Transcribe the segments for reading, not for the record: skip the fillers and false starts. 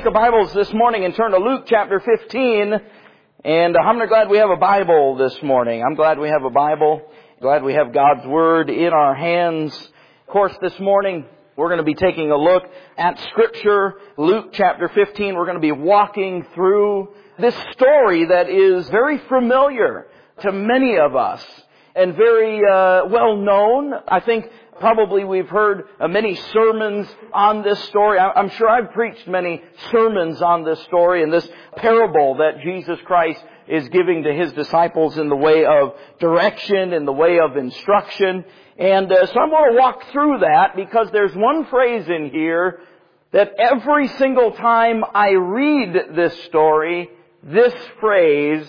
your Bibles this morning and turn to Luke chapter 15. And I'm glad we have a Bible this morning. I'm glad we have a Bible. Glad we have God's Word in our hands. Of course, this morning we're going to be taking a look at Scripture. Luke chapter 15, we're going to be walking through this story that is very familiar to many of us and very well known. I think probably we've heard many sermons on this story. I'm sure I've preached many sermons on this story and this parable that Jesus Christ is giving to His disciples in the way of direction, in the way of instruction. And so I'm going to walk through that because there's one phrase in here that every single time I read this story, this phrase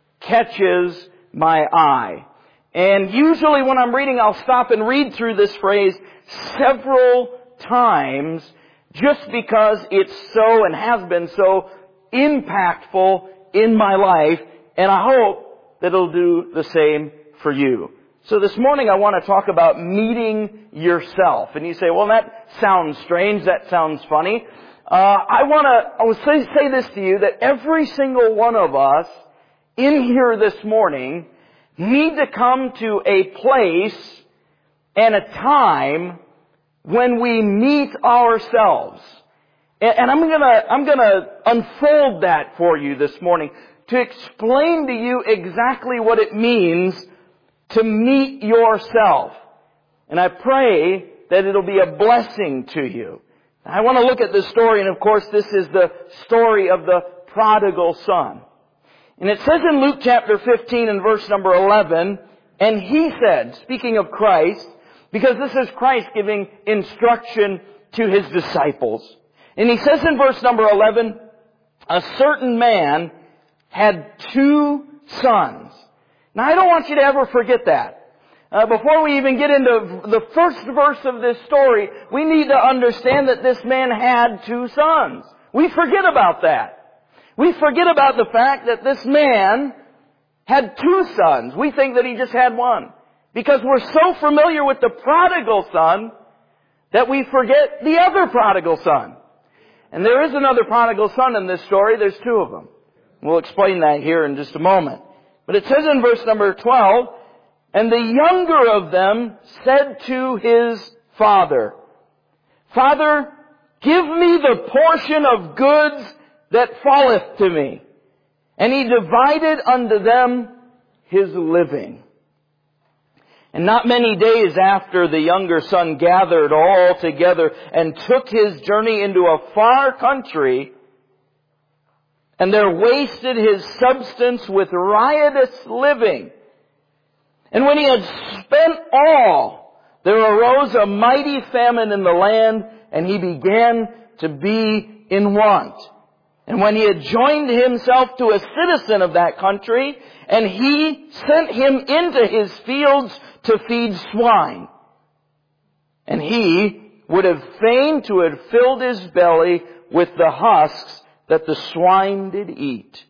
catches my eye. And usually when I'm reading, I'll stop and read through this phrase several times just because it's so and has been so impactful in my life. And I hope that it'll do the same for you. So this morning I want to talk about meeting yourself. And you say, well, that sounds strange. That sounds funny. I will say this to you, that every single one of us in here this morning need to come to a place and a time when we meet ourselves. And I'm gonna unfold that for you this morning to explain to you exactly what it means to meet yourself. And I pray that it'll be a blessing to you. I want to look at this story, and of course this is the story of the prodigal son. And it says in Luke chapter 15 and verse number 11, and he said, speaking of Christ, because this is Christ giving instruction to His disciples. And he says in verse number 11, a certain man had 2 sons. Now I don't want you to ever forget that. Before we even get into the first verse of this story, we need to understand that this man had 2 sons. We forget about that. We forget about the fact that this man had 2 sons. We think that he just had one. Because we're so familiar with the prodigal son that we forget the other prodigal son. And there is another prodigal son in this story. There's 2 of them. We'll explain that here in just a moment. But it says in verse number 12, and the younger of them said to his father, Father, give me the portion of goods that falleth to me. And he divided unto them his living. And not many days after, the younger son gathered all together and took his journey into a far country, and there wasted his substance with riotous living. And when he had spent all, there arose a mighty famine in the land, and he began to be in want. And when he had joined himself to a citizen of that country, and he sent him into his fields to feed swine. And he would have fain to have filled his belly with the husks that the swine did eat.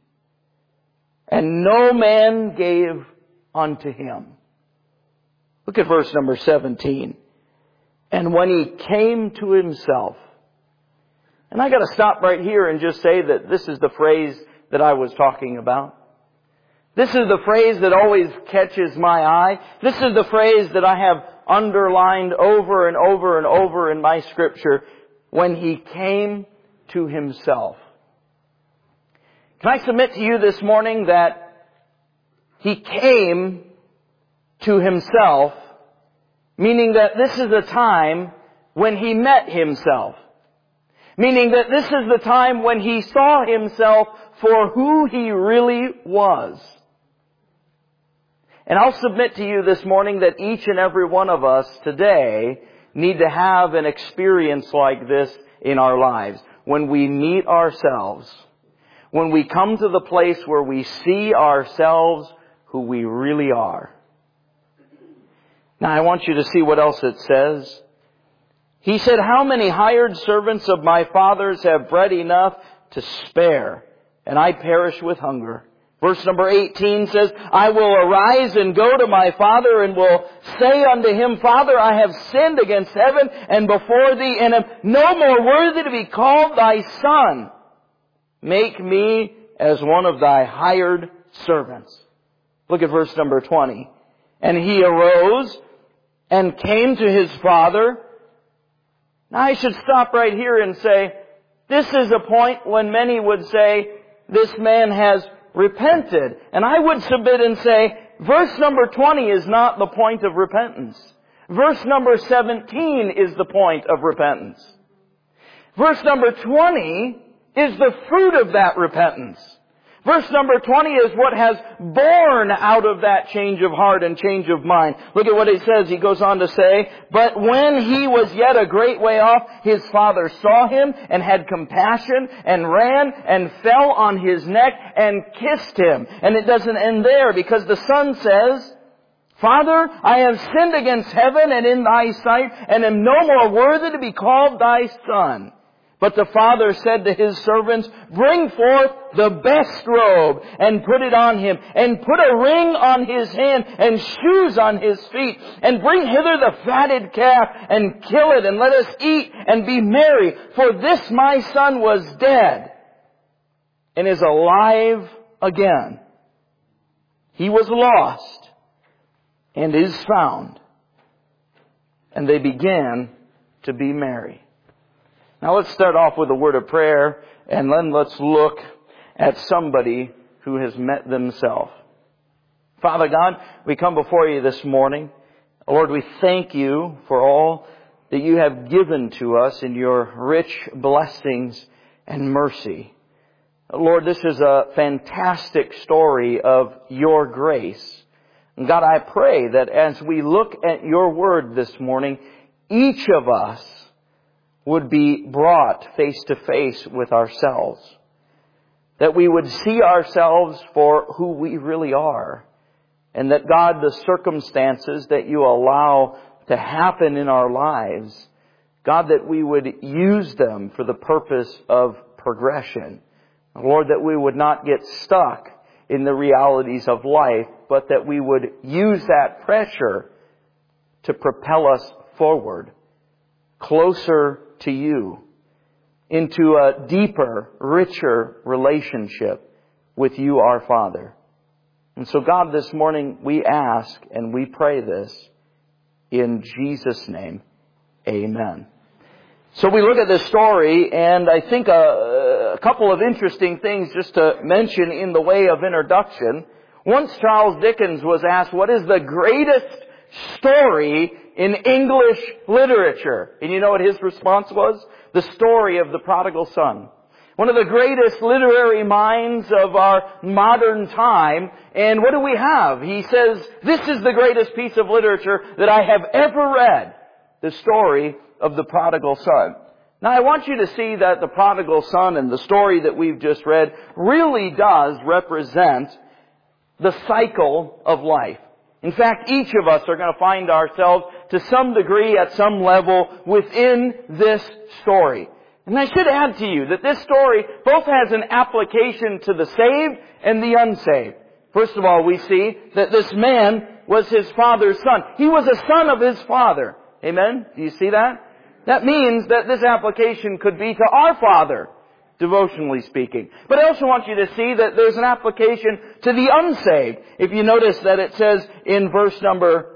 And no man gave unto him. Look at verse number 17. And when he came to himself. And I got to stop right here and just say that this is the phrase that I was talking about. This is the phrase that always catches my eye. This is the phrase that I have underlined over and over and over in my scripture. When he came to himself. Can I submit to you this morning that he came to himself, meaning that this is a time when he met himself. Meaning that this is the time when he saw himself for who he really was. And I'll submit to you this morning that each and every one of us today need to have an experience like this in our lives. When we meet ourselves. When we come to the place where we see ourselves who we really are. Now I want you to see what else it says. He said, how many hired servants of my father's have bread enough to spare, and I perish with hunger? Verse number 18 says, I will arise and go to my father and will say unto him, Father, I have sinned against heaven and before thee, and am no more worthy to be called thy son. Make me as one of thy hired servants. Look at verse number 20. And he arose and came to his father. Now I should stop right here and say, this is a point when many would say, this man has repented. And I would submit and say, verse number 20 is not the point of repentance. Verse number 17 is the point of repentance. Verse number 20 is the fruit of that repentance. Verse number 20 is what has born out of that change of heart and change of mind. Look at what he says. He goes on to say, but when he was yet a great way off, his father saw him and had compassion and ran and fell on his neck and kissed him. And it doesn't end there, because the son says, Father, I have sinned against heaven and in thy sight, and am no more worthy to be called thy son. But the father said to his servants, bring forth the best robe and put it on him, and put a ring on his hand and shoes on his feet, and bring hither the fatted calf and kill it, and let us eat and be merry. For this my son was dead and is alive again. He was lost and is found. And they began to be merry. Now let's start off with a word of prayer, and then let's look at somebody who has met themselves. Father God, we come before you this morning. Lord, we thank you for all that you have given to us in your rich blessings and mercy. Lord, this is a fantastic story of your grace. And God, I pray that as we look at your word this morning, each of us would be brought face to face with ourselves. That we would see ourselves for who we really are. And that God, the circumstances that you allow to happen in our lives, God, that we would use them for the purpose of progression. Lord, that we would not get stuck in the realities of life, but that we would use that pressure to propel us forward, closer to you, into a deeper, richer relationship with you, our Father. And so God, this morning we ask and we pray this in Jesus' name. Amen. So we look at this story, and I think a couple of interesting things just to mention in the way of introduction. Once Charles Dickens was asked, what is the greatest story in English literature? And you know what his response was? The story of the prodigal son. One of the greatest literary minds of our modern time. And what do we have? He says, this is the greatest piece of literature that I have ever read. The story of the prodigal son. Now I want you to see that the prodigal son and the story that we've just read really does represent the cycle of life. In fact, each of us are going to find ourselves to some degree at some level within this story. And I should add to you that this story both has an application to the saved and the unsaved. First of all, we see that this man was his father's son. He was a son of his father. Amen? Do you see that? That means that this application could be to our Father, devotionally speaking. But I also want you to see that there's an application to the unsaved. If you notice that it says in verse number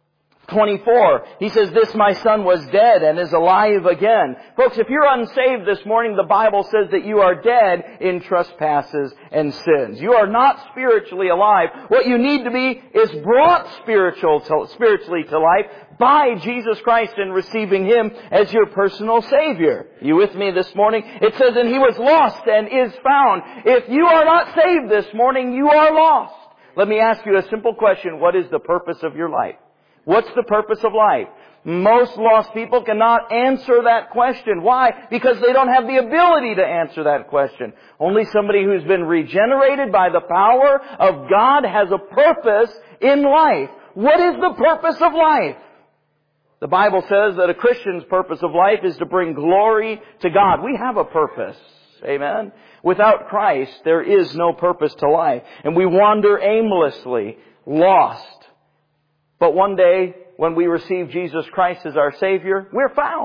24, he says, this my son was dead and is alive again. Folks, if you're unsaved this morning, the Bible says that you are dead in trespasses and sins. You are not spiritually alive. What you need to be is brought spiritually to life by Jesus Christ and receiving Him as your personal Savior. You with me this morning? It says, and he was lost and is found. If you are not saved this morning, you are lost. Let me ask you a simple question. What is the purpose of your life? What's the purpose of life? Most lost people cannot answer that question. Why? Because they don't have the ability to answer that question. Only somebody who's been regenerated by the power of God has a purpose in life. What is the purpose of life? The Bible says that a Christian's purpose of life is to bring glory to God. We have a purpose. Amen? Without Christ, there is no purpose to life. And we wander aimlessly, lost. But one day, when we receive Jesus Christ as our Savior, we're found.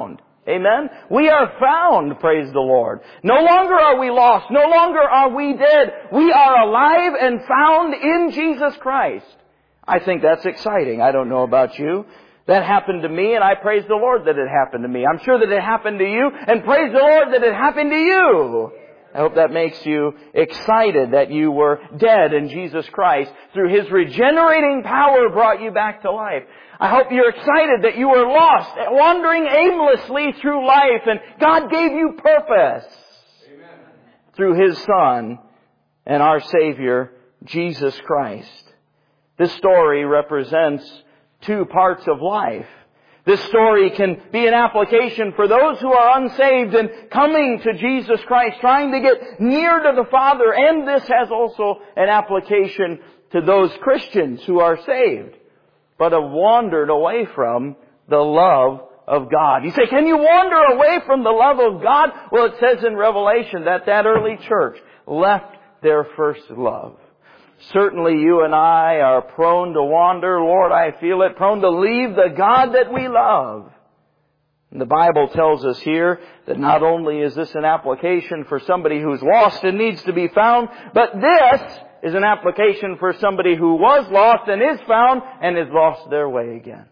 Amen? We are found, praise the Lord. No longer are we lost. No longer are we dead. We are alive and found in Jesus Christ. I think that's exciting. I don't know about you. That happened to me, and I praise the Lord that it happened to me. I'm sure that it happened to you, and praise the Lord that it happened to you. I hope that makes you excited that you were dead and Jesus Christ, through His regenerating power, brought you back to life. I hope you're excited that you were lost, wandering aimlessly through life, and God gave you purpose. Amen. Through His Son and our Savior, Jesus Christ. This story represents two parts of life. This story can be an application for those who are unsaved and coming to Jesus Christ, trying to get near to the Father. And this has also an application to those Christians who are saved, but have wandered away from the love of God. You say, can you wander away from the love of God? Well, it says in Revelation that early church left their first love. Certainly you and I are prone to wander, Lord, I feel it, prone to leave the God that we love. And the Bible tells us here that not only is this an application for somebody who's lost and needs to be found, but this is an application for somebody who was lost and is found and has lost their way again.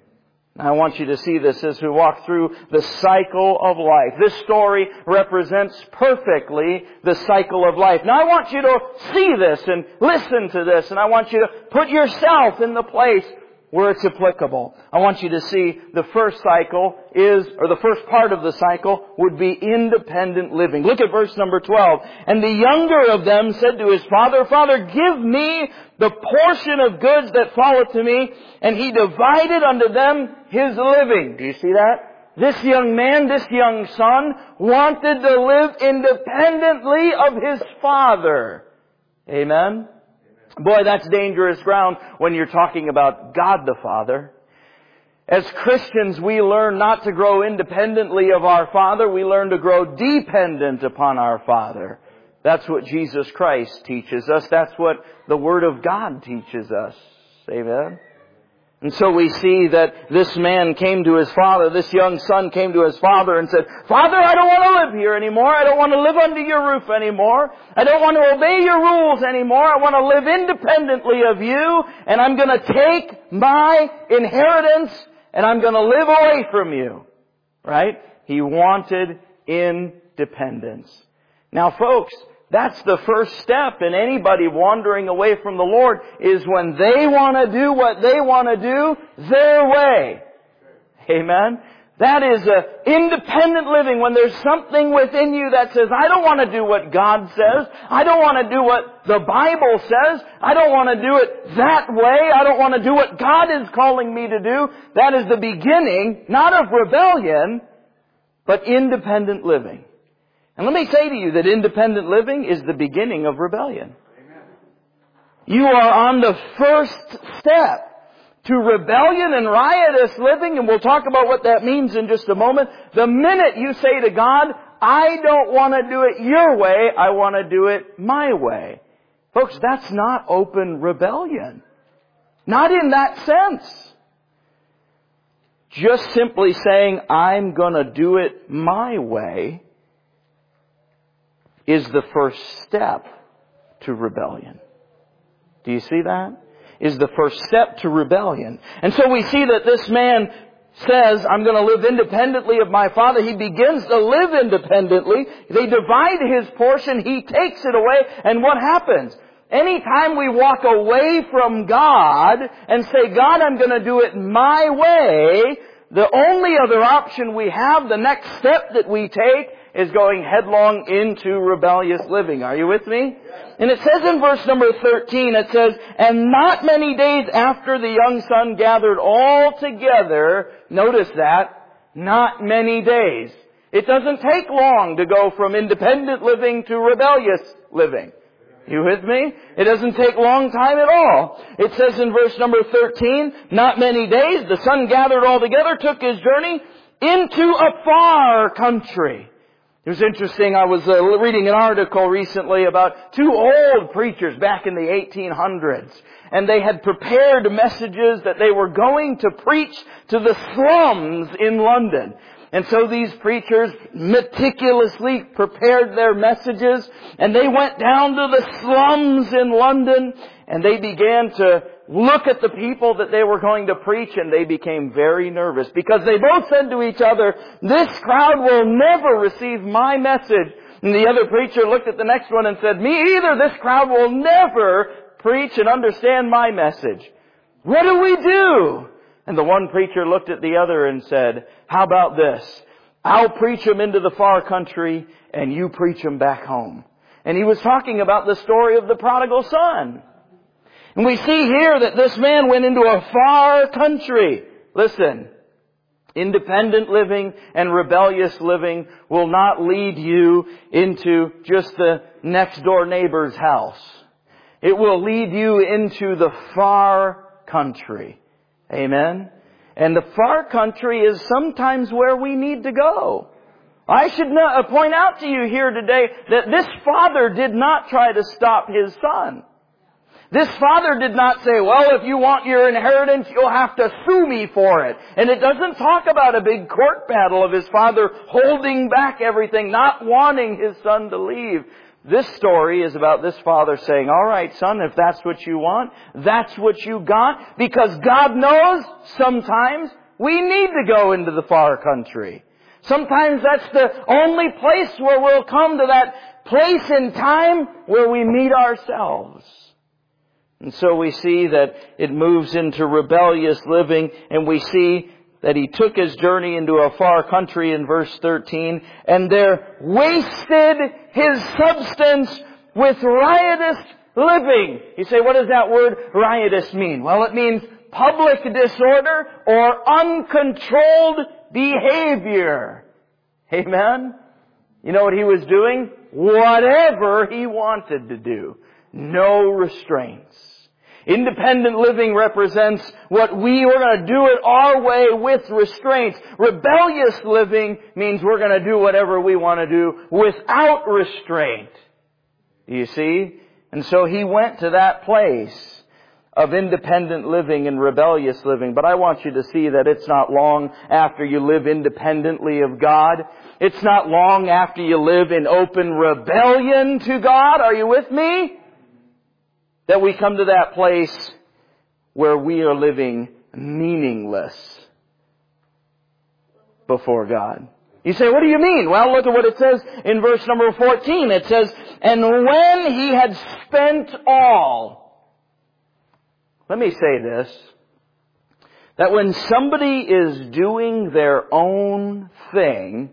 I want you to see this as we walk through the cycle of life. This story represents perfectly the cycle of life. Now I want you to see this and listen to this, and I want you to put yourself in the place where it's applicable. I want you to see the first cycle the first part of the cycle would be independent living. Look at verse number 12. And the younger of them said to his father, Father, give me the portion of goods that falleth to me. And he divided unto them his living. Do you see that? This young man, this young son, wanted to live independently of his father. Amen? Boy, that's dangerous ground when you're talking about God the Father. As Christians, we learn not to grow independently of our Father. We learn to grow dependent upon our Father. That's what Jesus Christ teaches us. That's what the Word of God teaches us. Amen? And so we see that this man came to his father, this young son came to his father and said, Father, I don't want to live here anymore. I don't want to live under your roof anymore. I don't want to obey your rules anymore. I want to live independently of you, and I'm going to take my inheritance and I'm going to live away from you. Right? He wanted independence. Now folks, that's the first step in anybody wandering away from the Lord, is when they want to do what they want to do their way. Amen? That is independent living, when there's something within you that says, I don't want to do what God says. I don't want to do what the Bible says. I don't want to do it that way. I don't want to do what God is calling me to do. That is the beginning, not of rebellion, but independent living. And let me say to you that independent living is the beginning of rebellion. Amen. You are on the first step to rebellion and riotous living, and we'll talk about what that means in just a moment. The minute you say to God, I don't want to do it your way, I want to do it my way. Folks, that's not open rebellion. Not in that sense. Just simply saying, I'm going to do it my way is the first step to rebellion. Do you see that? Is the first step to rebellion. And so we see that this man says, I'm going to live independently of my father. He begins to live independently. They divide his portion. He takes it away. And what happens? Anytime we walk away from God and say, God, I'm going to do it my way, the only other option we have, the next step that we take, is going headlong into rebellious living. Are you with me? Yes. And it says in verse number 13, it says, and not many days after the young son gathered all together, notice that, not many days. It doesn't take long to go from independent living to rebellious living. You with me? It doesn't take long time at all. It says in verse number 13, not many days, the son gathered all together, took his journey into a far country. It was interesting. I was reading an article recently about two old preachers back in the 1800s. And they had prepared messages that they were going to preach to the slums in London. And so these preachers meticulously prepared their messages, and they went down to the slums in London, and they began to look at the people that they were going to preach, and they became very nervous because they both said to each other, "This crowd will never receive my message." And the other preacher looked at the next one and said, "Me either. This crowd will never preach and understand my message. What do we do?" And the one preacher looked at the other and said, "How about this? I'll preach them into the far country and you preach them back home." And he was talking about the story of the prodigal son. And we see here that this man went into a far country. Listen, independent living and rebellious living will not lead you into just the next door neighbor's house. It will lead you into the far country. Amen? And the far country is sometimes where we need to go. I should point out to you here today that this father did not try to stop his son. This father did not say, "Well, if you want your inheritance, you'll have to sue me for it." And it doesn't talk about a big court battle of his father holding back everything, not wanting his son to leave. This story is about this father saying, "All right, son, if that's what you want, that's what you got." Because God knows sometimes we need to go into the far country. Sometimes that's the only place where we'll come to that place in time where we meet ourselves. And so we see that it moves into rebellious living, and we see that he took his journey into a far country in verse 13, and there wasted his substance with riotous living. You say, what does that word riotous mean? Well, it means public disorder or uncontrolled behavior. Amen? You know what he was doing? Whatever he wanted to do. No restraints. Independent living represents what we're going to do it our way with restraints. Rebellious living means we're going to do whatever we want to do without restraint. You see? And so he went to that place of independent living and rebellious living. But I want you to see that it's not long after you live independently of God. It's not long after you live in open rebellion to God. Are you with me? That we come to that place where we are living meaningless before God. You say, what do you mean? Well, look at what it says in verse number 14. It says, "And when he had spent all." Let me say this. That when somebody is doing their own thing,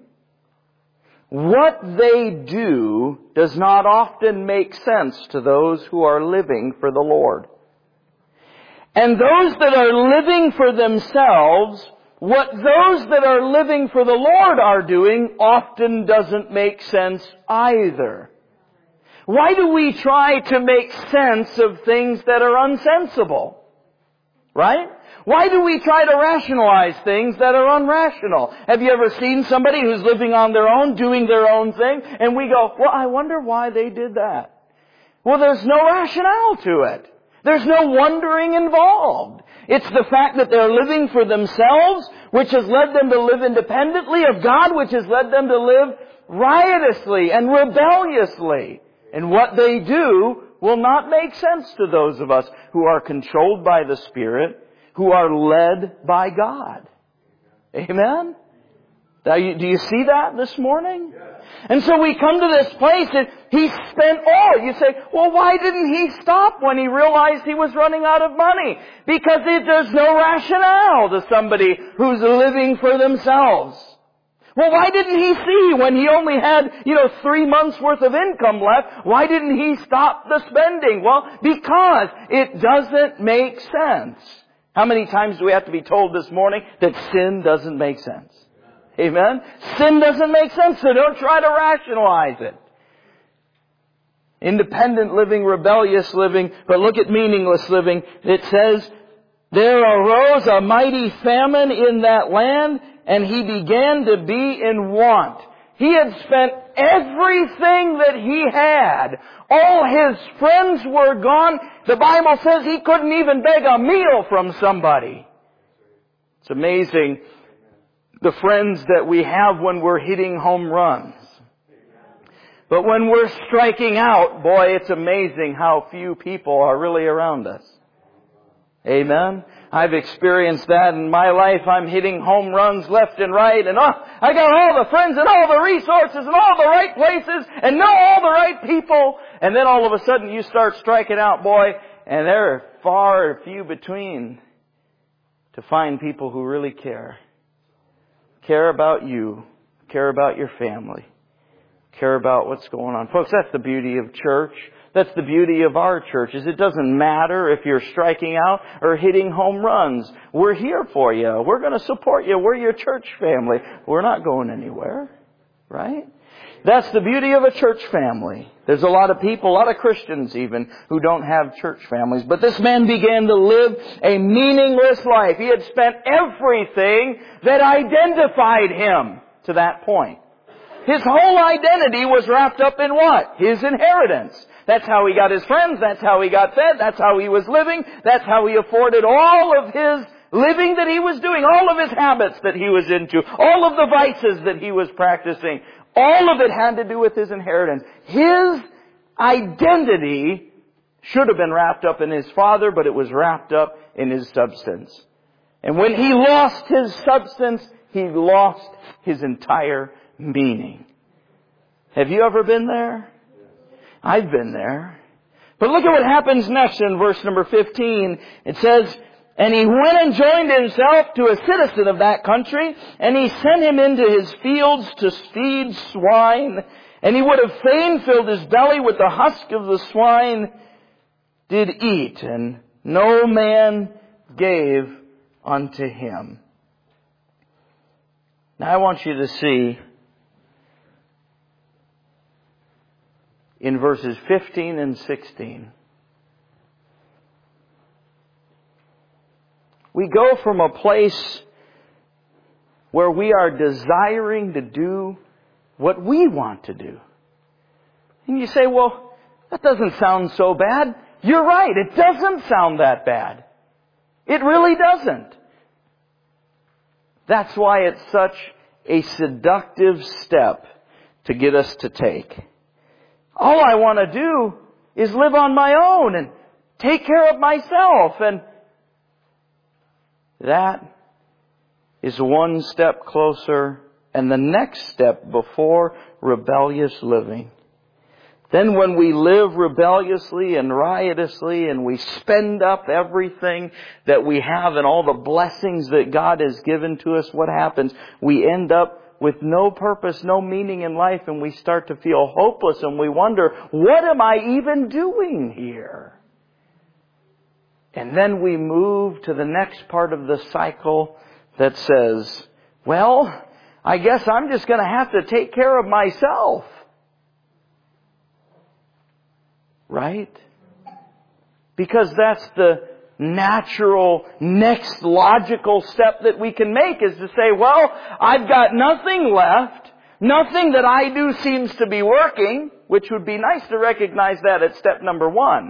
what they do does not often make sense to those who are living for the Lord. And those that are living for themselves, what those that are living for the Lord are doing often doesn't make sense either. Why do we try to make sense of things that are unsensible? Right? Why do we try to rationalize things that are unrational? Have you ever seen somebody who's living on their own, doing their own thing, and we go, "Well, I wonder why they did that." Well, there's no rationale to it. There's no wondering involved. It's the fact that they're living for themselves, which has led them to live independently of God, which has led them to live riotously and rebelliously. And what they do will not make sense to those of us who are controlled by the Spirit, who are led by God. Amen? Do you see that this morning? And so we come to this place and he spent all. You say, well, why didn't he stop when he realized he was running out of money? Because there's no rationale to somebody who's living for themselves. Well, why didn't he see when he only had, 3 months worth of income left? Why didn't he stop the spending? Well, because it doesn't make sense. How many times do we have to be told this morning that sin doesn't make sense? Amen? Sin doesn't make sense, so don't try to rationalize it. Independent living, rebellious living, but look at meaningless living. It says, "There arose a mighty famine in that land, and he began to be in want." He had spent everything that he had. All his friends were gone. The Bible says he couldn't even beg a meal from somebody. It's amazing the friends that we have when we're hitting home runs. But when we're striking out, boy, it's amazing how few people are really around us. Amen? I've experienced that in my life. I'm hitting home runs left and right, and I got all the friends and all the resources and all the right places and know all the right people. And then all of a sudden you start striking out, boy, and there are far and few between to find people who really care. Care about you. Care about your family. Care about what's going on. Folks, that's the beauty of church. That's the beauty of our churches. It doesn't matter if you're striking out or hitting home runs. We're here for you. We're going to support you. We're your church family. We're not going anywhere. Right? That's the beauty of a church family. There's a lot of people, a lot of Christians even, who don't have church families. But this man began to live a meaningless life. He had spent everything that identified him to that point. His whole identity was wrapped up in what? His inheritance. That's how he got his friends. That's how he got fed. That's how he was living. That's how he afforded all of his living that he was doing. All of his habits that he was into. All of the vices that he was practicing. All of it had to do with his inheritance. His identity should have been wrapped up in his father, but it was wrapped up in his substance. And when he lost his substance, he lost his entire meaning. Have you ever been there? I've been there. But look at what happens next in verse number 15. It says, and he went and joined himself to a citizen of that country, and he sent him into his fields to feed swine. And he would have fain filled his belly with the husk of the swine did eat, and no man gave unto him. Now I want you to see in verses 15 and 16. We go from a place where we are desiring to do what we want to do. And you say, well, that doesn't sound so bad. You're right, it doesn't sound that bad. It really doesn't. That's why it's such a seductive step to get us to take. All I want to do is live on my own and take care of myself. And that is one step closer and the next step before rebellious living. Then when we live rebelliously and riotously and we spend up everything that we have and all the blessings that God has given to us, what happens? We end up with no purpose, no meaning in life, and we start to feel hopeless and we wonder, what am I even doing here? And then we move to the next part of the cycle that says, well, I guess I'm just going to have to take care of myself. Right? Because that's the natural next logical step that we can make, is to say, well, I've got nothing left. Nothing that I do seems to be working, which would be nice to recognize that at step number 1.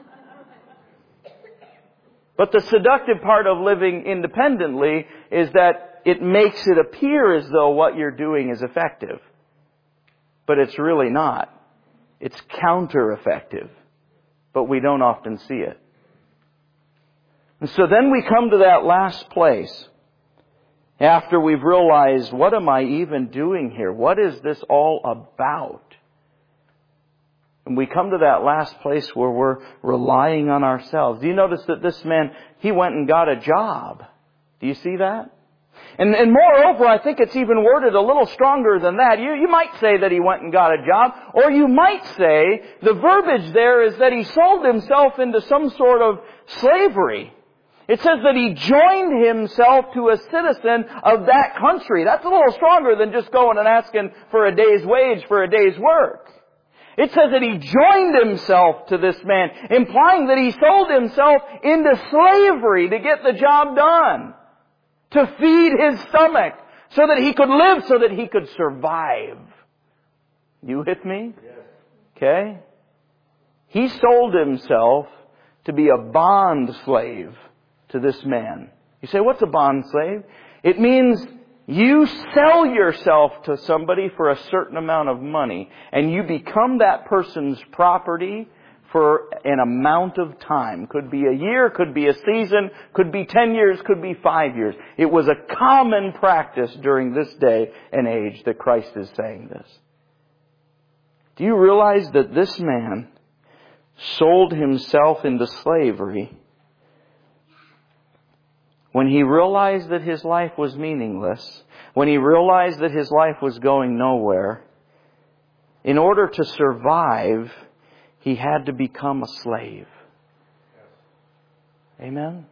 But the seductive part of living independently is that it makes it appear as though what you're doing is effective. But it's really not. It's counter-effective. But we don't often see it. And so then we come to that last place. After we've realized, what am I even doing here? What is this all about? And we come to that last place where we're relying on ourselves. Do you notice that this man, he went and got a job? Do you see that? And moreover, I think it's even worded a little stronger than that. You might say that he went and got a job, or you might say the verbiage there is that he sold himself into some sort of slavery. It says that he joined himself to a citizen of that country. That's a little stronger than just going and asking for a day's wage for a day's work. It says that he joined himself to this man, implying that he sold himself into slavery to get the job done, to feed his stomach, so that he could live, so that he could survive. You with me? Yes. Okay? He sold himself to be a bond slave to this man. You say, what's a bond slave? It means You sell yourself to somebody for a certain amount of money, and you become that person's property for an amount of time. Could be a year, could be a season, could be 10 years, could be 5 years. It was a common practice during this day and age that Christ is saying this. Do you realize that this man sold himself into slavery when he realized that his life was meaningless, when he realized that his life was going nowhere? In order to survive, he had to become a slave. Amen?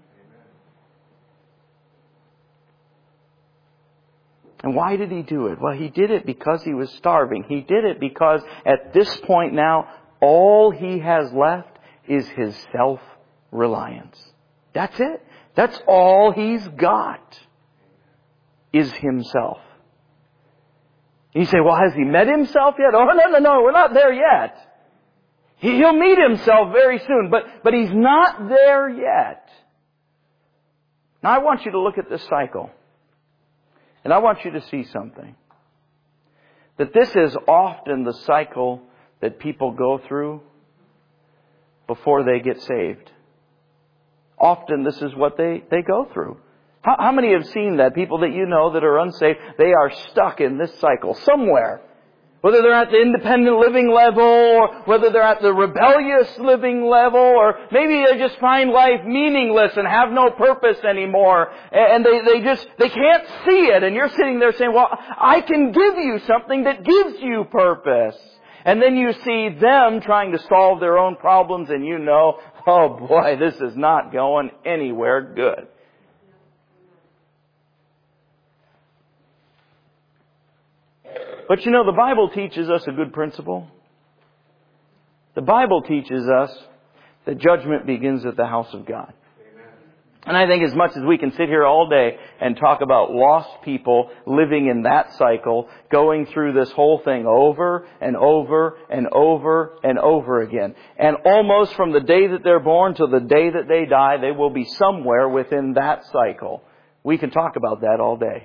And why did he do it? Well, he did it because he was starving. He did it because at this point now, all he has left is his self-reliance. That's it. That's all he's got, is himself. You say, well, has he met himself yet? Oh, no, we're not there yet. He'll meet himself very soon, but he's not there yet. Now I want you to look at this cycle. And I want you to see something. That this is often the cycle that people go through before they get saved. Often this is what they go through. How many have seen that? People that you know that are unsaved, they are stuck in this cycle somewhere. Whether they're at the independent living level, or whether they're at the rebellious living level, or maybe they just find life meaningless and have no purpose anymore. And they can't see it. And you're sitting there saying, well, I can give you something that gives you purpose. And then you see them trying to solve their own problems, and you know, oh boy, this is not going anywhere good. But you know, the Bible teaches us a good principle. The Bible teaches us that judgment begins at the house of God. Amen. And I think as much as we can sit here all day and talk about lost people living in that cycle, going through this whole thing over and over and over and over again. And almost from the day that they're born to the day that they die, they will be somewhere within that cycle. We can talk about that all day.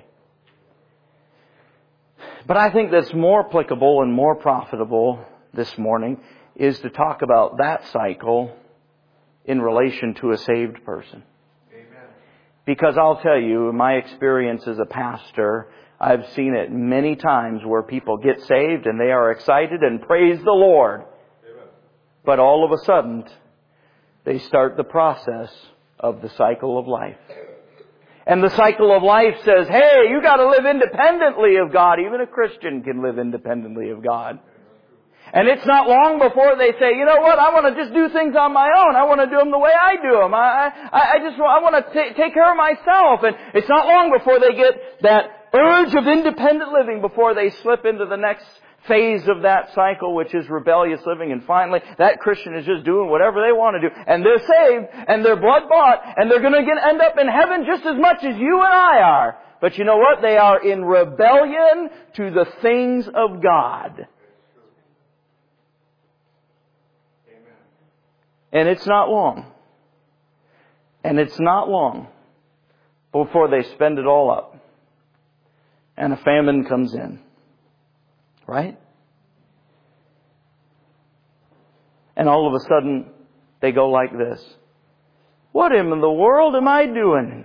But I think that's more applicable and more profitable this morning is to talk about that cycle in relation to a saved person. Amen. Because I'll tell you, in my experience as a pastor, I've seen it many times where people get saved and they are excited and praise the Lord. Amen. But all of a sudden, they start the process of the cycle of life. And the cycle of life says, hey, you got to live independently of God. Even a Christian can live independently of God. And it's not long before they say, you know what, I want to just do things on my own. I want to do them the way I do them. I want to take care of myself. And it's not long before they get that urge of independent living before they slip into the next phase of that cycle, which is rebellious living. And finally, that Christian is just doing whatever they want to do. And they're saved, and they're blood bought, and they're going to end up in heaven just as much as you and I are. But you know what? They are in rebellion to the things of God. And it's not long. And it's not long before they spend it all up. And a famine comes in. Right? And all of a sudden, they go like this. What in the world am I doing?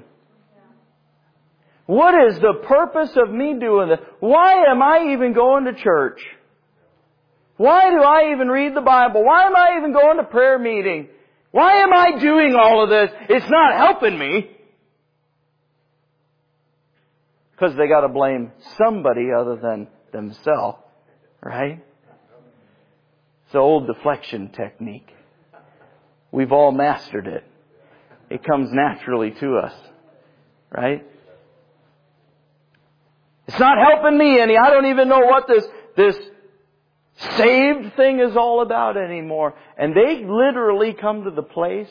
What is the purpose of me doing this? Why am I even going to church? Why do I even read the Bible? Why am I even going to prayer meeting? Why am I doing all of this? It's not helping me. Because they got to blame somebody other than themselves. Right? It's the old deflection technique. We've all mastered it. It comes naturally to us. Right? It's not helping me any. I don't even know what this saved thing is all about anymore. And they literally come to the place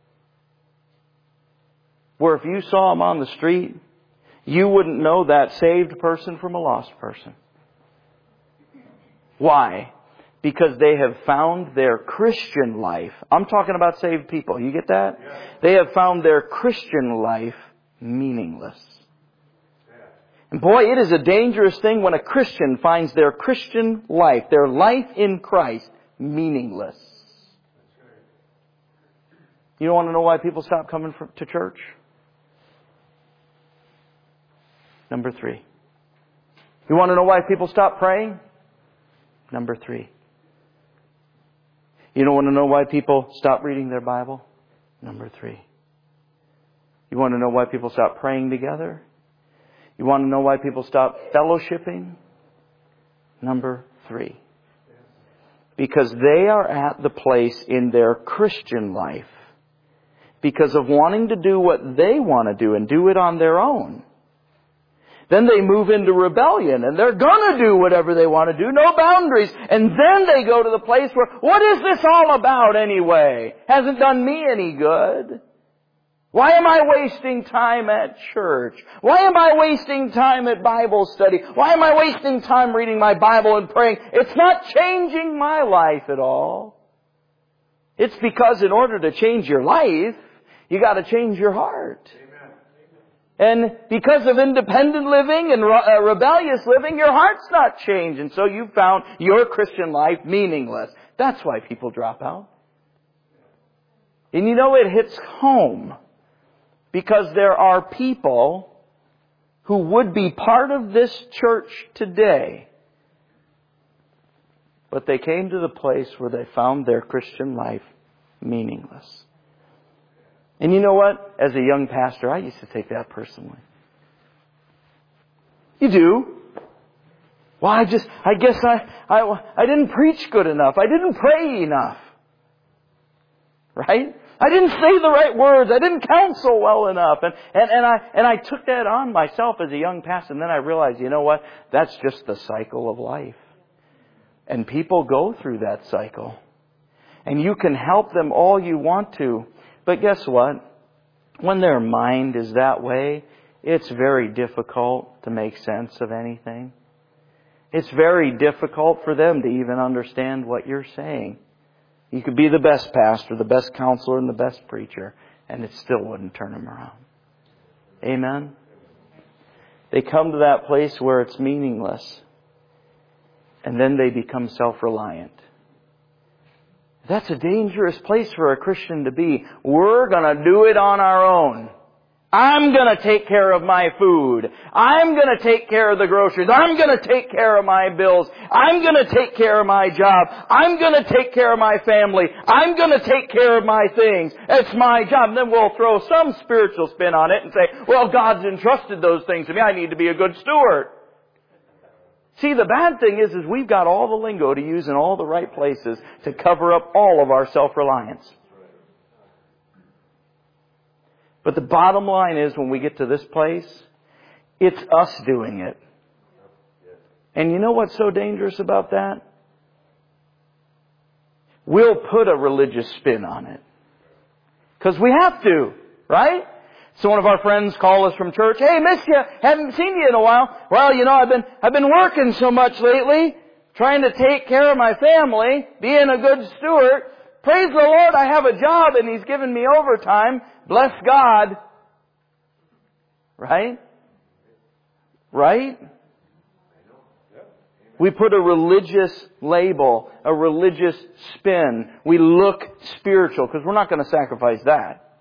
where if you saw them on the street, you wouldn't know that saved person from a lost person. Why? Because they have found their Christian life. I'm talking about saved people. You get that? Yeah. They have found their Christian life meaningless. Yeah. And boy, it is a dangerous thing when a Christian finds their Christian life, their life in Christ, meaningless. You don't want to know why people stop coming to church? Number 3. You want to know why people stop praying? Number 3. You don't want to know why people stop reading their Bible? Number 3. You want to know why people stop praying together? You want to know why people stop fellowshipping? Number 3. Because they are at the place in their Christian life, because of wanting to do what they want to do and do it on their own. Then they move into rebellion and they're going to do whatever they want to do, no boundaries. And then they go to the place where, what is this all about anyway? Hasn't done me any good. Why am I wasting time at church? Why am I wasting time at Bible study? Why am I wasting time reading my Bible and praying? It's not changing my life at all. It's because in order to change your life, you got to change your heart. And because of independent living and rebellious living, your heart's not changed. And so you've found your Christian life meaningless. That's why people drop out. And you know, it hits home. Because there are people who would be part of this church today, but they came to the place where they found their Christian life meaningless. And you know what? As a young pastor, I used to take that personally. You do. Well, I guess I didn't preach good enough. I didn't pray enough. Right? I didn't say the right words. I didn't counsel well enough. And I took that on myself as a young pastor. And then I realized, you know what? That's just the cycle of life. And people go through that cycle. And you can help them all you want to. But guess what? When their mind is that way, it's very difficult to make sense of anything. It's very difficult for them to even understand what you're saying. You could be the best pastor, the best counselor, and the best preacher, and it still wouldn't turn them around. Amen? They come to that place where it's meaningless, and then they become self-reliant. That's a dangerous place for a Christian to be. We're going to do it on our own. I'm going to take care of my food. I'm going to take care of the groceries. I'm going to take care of my bills. I'm going to take care of my job. I'm going to take care of my family. I'm going to take care of my things. It's my job. And then we'll throw some spiritual spin on it and say, well, God's entrusted those things to me. I need to be a good steward. See, the bad thing is we've got all the lingo to use in all the right places to cover up all of our self-reliance. But the bottom line is, when we get to this place, it's us doing it. And you know what's so dangerous about that? We'll put a religious spin on it. Because we have to, right? So one of our friends called us from church. Hey, miss you. Haven't seen you in a while. Well, you know, I've been working so much lately, trying to take care of my family, being a good steward. Praise the Lord, I have a job and He's given me overtime. Bless God. Right? Right? We put a religious label, a religious spin. We look spiritual because we're not going to sacrifice that.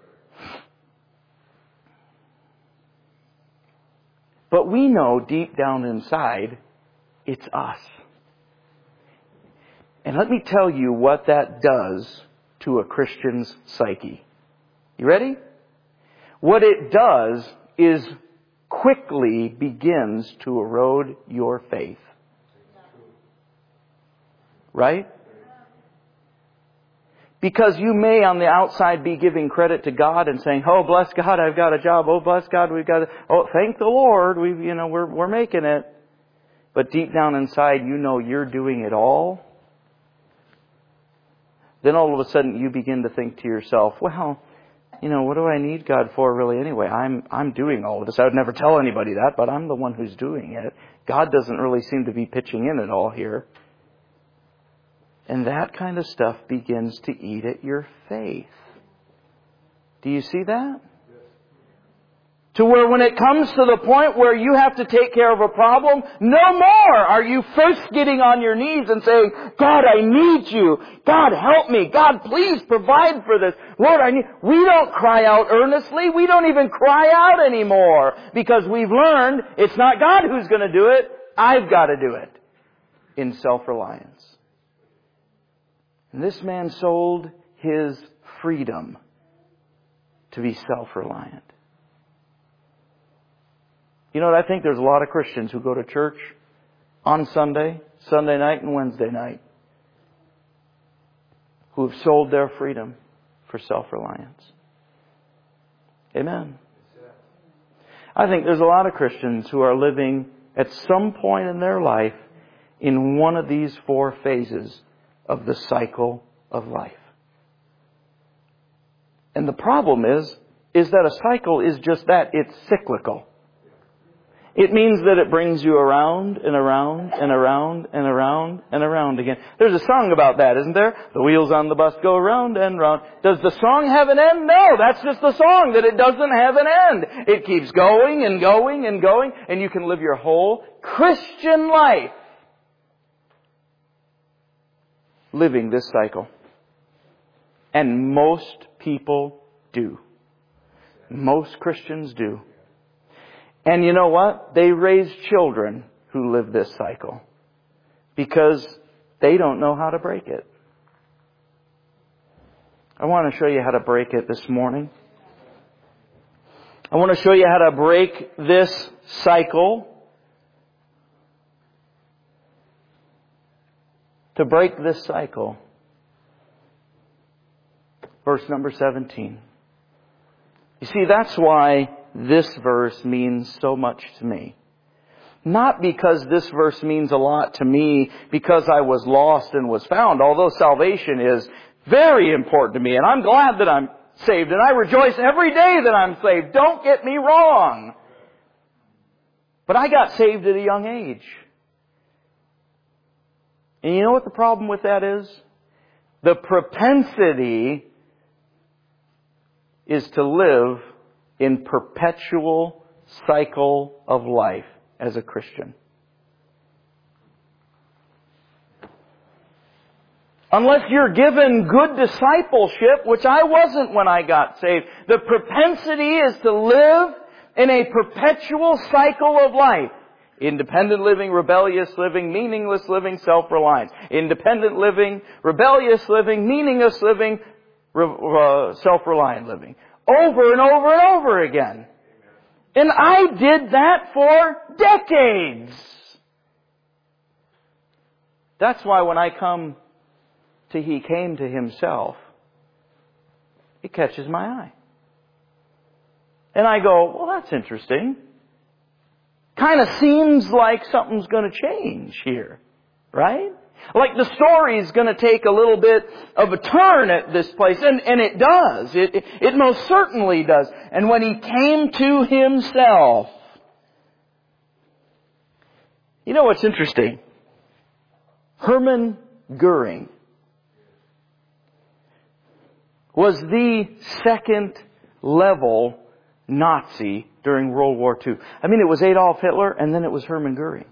But we know deep down inside, it's us. And let me tell you what that does to a Christian's psyche. You ready? What it does is quickly begins to erode your faith. Right? Because you may on the outside be giving credit to God and saying, oh, bless God, I've got a job. Oh, bless God, we've got oh, thank the Lord, we're making it. But deep down inside, you know you're doing it all. Then all of a sudden you begin to think to yourself, well, what do I need God for really anyway? I'm doing all of this. I would never tell anybody that, but I'm the one who's doing it. God doesn't really seem to be pitching in at all here. And that kind of stuff begins to eat at your faith. Do you see that? To where when it comes to the point where you have to take care of a problem, no more are you first getting on your knees and saying, God, I need you. God, help me. God, please provide for this. Lord, I need... We don't cry out earnestly. We don't even cry out anymore because we've learned it's not God who's going to do it. I've got to do it in self-reliance. And this man sold his freedom to be self-reliant. You know what? I think there's a lot of Christians who go to church on Sunday, Sunday night and Wednesday night, who have sold their freedom for self-reliance. Amen. I think there's a lot of Christians who are living at some point in their life in one of these four phases of the cycle of life. And the problem is that a cycle is just that. It's cyclical. It means that it brings you around and around and around and around and around again. There's a song about that, isn't there? The wheels on the bus go round and round. Does the song have an end? No, that's just the song, that it doesn't have an end. It keeps going and going and going, and you can live your whole Christian life living this cycle. And most people do. Most Christians do. And you know what? They raise children who live this cycle because they don't know how to break it. I want to show you how to break it this morning. I want to show you how to break this cycle. To break this cycle. Verse number 17. You see, that's why this verse means so much to me. Not because this verse means a lot to me because I was lost and was found, although salvation is very important to me, and I'm glad that I'm saved, and I rejoice every day that I'm saved. Don't get me wrong. But I got saved at a young age. And you know what the problem with that is? The propensity is to live in perpetual cycle of life as a Christian. Unless you're given good discipleship, which I wasn't when I got saved, the propensity is to live in a perpetual cycle of life. Independent living, rebellious living, meaningless living, self-reliance. Independent living, rebellious living, meaningless living, self-reliant living. Over and over and over again. And I did that for decades. That's why when I come to He came to Himself, it catches my eye. And I go, well, that's interesting. Kind of seems like something's going to change here, right? Like the story's going to take a little bit of a turn at this place. And it does. It most certainly does. And when He came to Himself, you know what's interesting? Hermann Goering was the second level Nazi during World War II. I mean, it was Adolf Hitler and then it was Hermann Goering.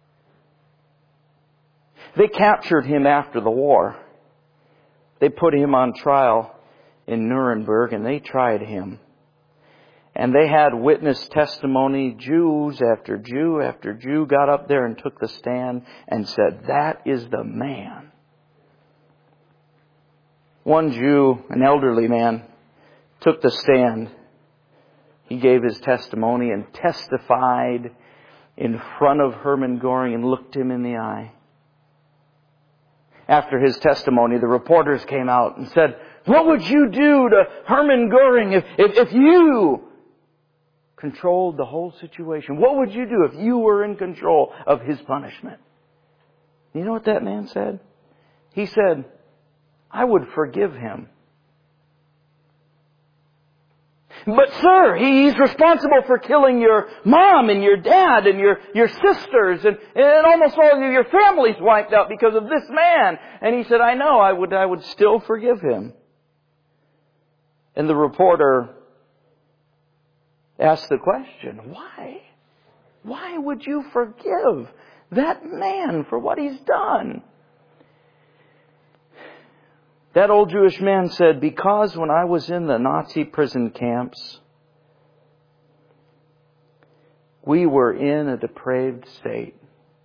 They captured him after the war. They put him on trial in Nuremberg and they tried him. And they had witness testimony. Jews after Jew after Jew got up there and took the stand and said, that is the man. One Jew, an elderly man, took the stand. He gave his testimony and testified in front of Hermann Goering and looked him in the eye. After his testimony, the reporters came out and said, what would you do to Hermann Goering if you controlled the whole situation? What would you do if you were in control of his punishment? You know what that man said? He said, I would forgive him. But sir, he's responsible for killing your mom and your dad and your sisters and almost all of your family's wiped out because of this man. And he said, I know, I would still forgive him. And the reporter ask the question, why? Why would you forgive that man for what he's done? That old Jewish man said, because when I was in the Nazi prison camps, we were in a depraved state.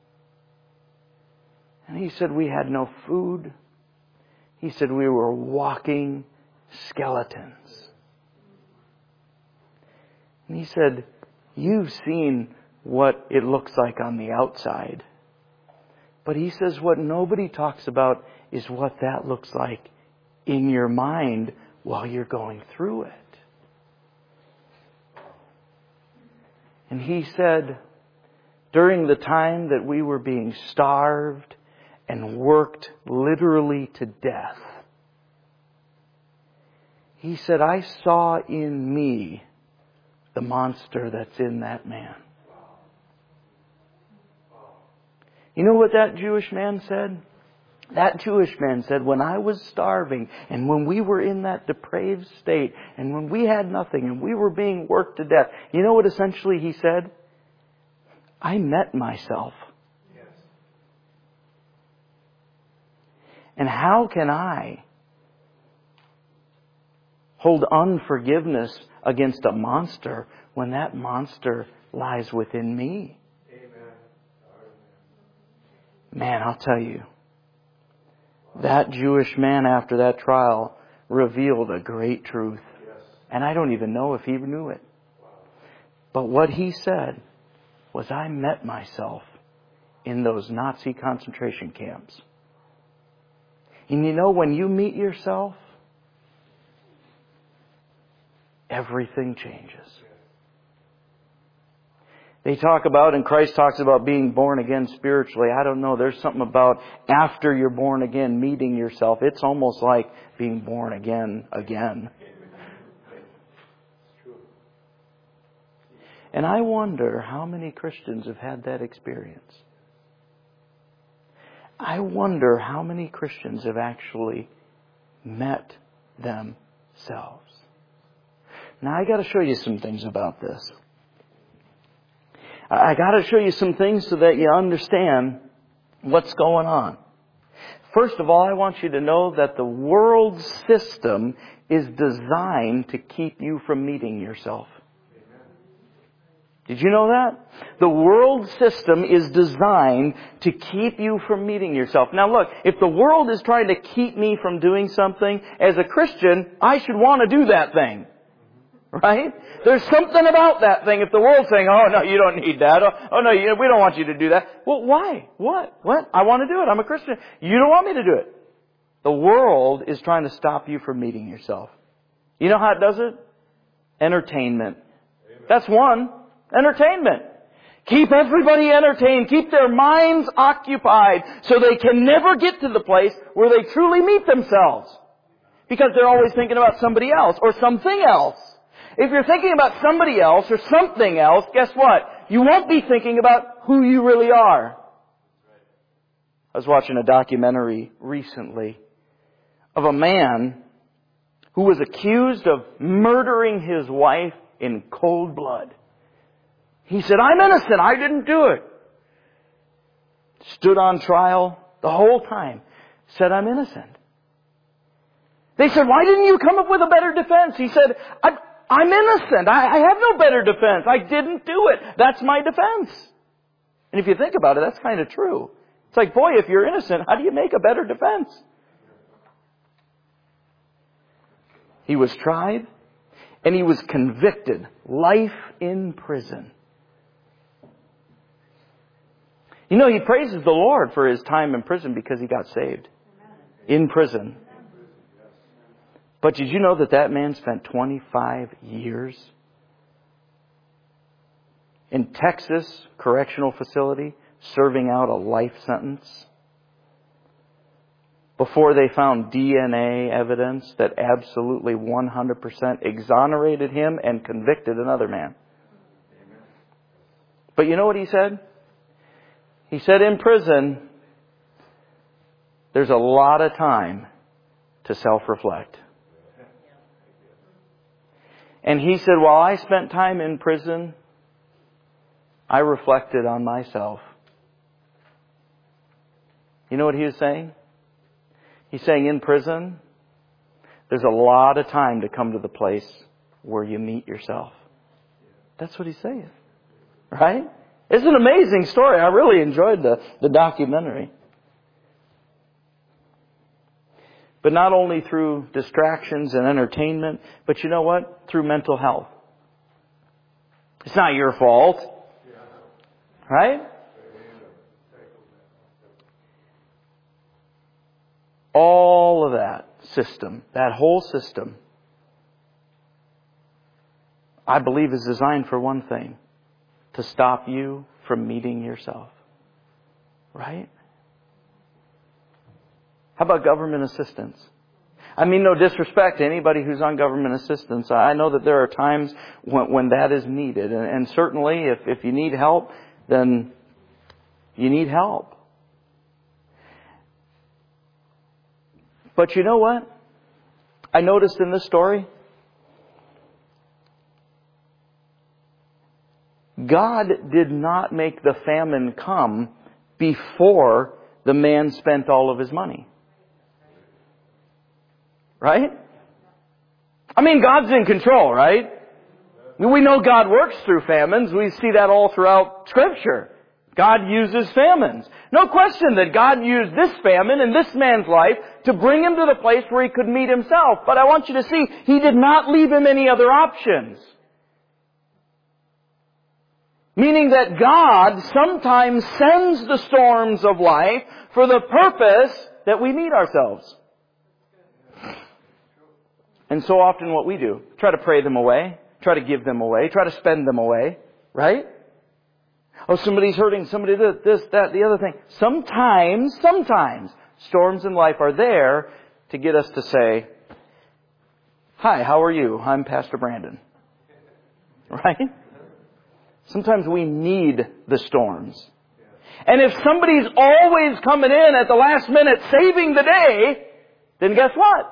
And he said we had no food. He said we were walking skeletons. And he said, you've seen what it looks like on the outside. But he says what nobody talks about is what that looks like in your mind while you're going through it. And he said, during the time that we were being starved and worked literally to death, he said, I saw in me the monster that's in that man. You know what that Jewish man said? That Jewish man said, when I was starving and when we were in that depraved state and when we had nothing and we were being worked to death, you know what essentially he said? I met myself. Yes. And how can I hold unforgiveness against a monster when that monster lies within me? Amen. Man, I'll tell you, that Jewish man after that trial revealed a great truth. Yes. And I don't even know if he knew it. Wow. But what he said was, I met myself in those Nazi concentration camps. And you know, when you meet yourself, everything changes. They talk about, and Christ talks about being born again spiritually. I don't know, there's something about after you're born again, meeting yourself. It's almost like being born again. And I wonder how many Christians have had that experience. I wonder how many Christians have actually met themselves. Now I got to show you some things about this. I got to show you some things so that you understand what's going on. First of all, I want you to know that the world system is designed to keep you from meeting yourself. Did you know that? The world system is designed to keep you from meeting yourself. Now look, if the world is trying to keep me from doing something, as a Christian, I should want to do that thing. Right? There's something about that thing. If the world's saying, oh no, you don't need that. Oh no, we don't want you to do that. Well, why? What? I want to do it. I'm a Christian. You don't want me to do it. The world is trying to stop you from meeting yourself. You know how it does it? Entertainment. That's one. Entertainment. Keep everybody entertained. Keep their minds occupied so they can never get to the place where they truly meet themselves. Because they're always thinking about somebody else or something else. If you're thinking about somebody else or something else, guess what? You won't be thinking about who you really are. I was watching a documentary recently of a man who was accused of murdering his wife in cold blood. He said, I'm innocent. I didn't do it. Stood on trial the whole time. Said, I'm innocent. They said, why didn't you come up with a better defense? He said, I'm innocent. I have no better defense. I didn't do it. That's my defense. And if you think about it, that's kind of true. It's like, boy, if you're innocent, how do you make a better defense? He was tried and he was convicted. Life in prison. You know, he praises the Lord for his time in prison because he got saved. In prison. But did you know that man spent 25 years in Texas correctional facility serving out a life sentence before they found DNA evidence that absolutely 100% exonerated him and convicted another man? But you know what he said? He said in prison, there's a lot of time to self-reflect. And he said, while I spent time in prison, I reflected on myself. You know what he was saying? He's saying in prison, there's a lot of time to come to the place where you meet yourself. That's what he's saying. Right? It's an amazing story. I really enjoyed the documentary. But not only through distractions and entertainment, but you know what? Through mental health. It's not your fault. Right? All of that system, that whole system, I believe is designed for one thing. To stop you from meeting yourself. Right? How about government assistance? I mean, no disrespect to anybody who's on government assistance. I know that there are times when that is needed. And certainly, if you need help, then you need help. But you know what? I noticed in this story, God did not make the famine come before the man spent all of his money. Right? I mean, God's in control, right? We know God works through famines. We see that all throughout Scripture. God uses famines. No question that God used this famine in this man's life to bring him to the place where he could meet himself. But I want you to see, He did not leave him any other options. Meaning that God sometimes sends the storms of life for the purpose that we meet ourselves. And so often what we do, try to pray them away, try to give them away, try to spend them away, right? Oh, somebody's hurting, somebody this, that, the other thing. Sometimes, storms in life are there to get us to say, hi, how are you? I'm Pastor Brandon. Right? Sometimes we need the storms. And if somebody's always coming in at the last minute saving the day, then guess what?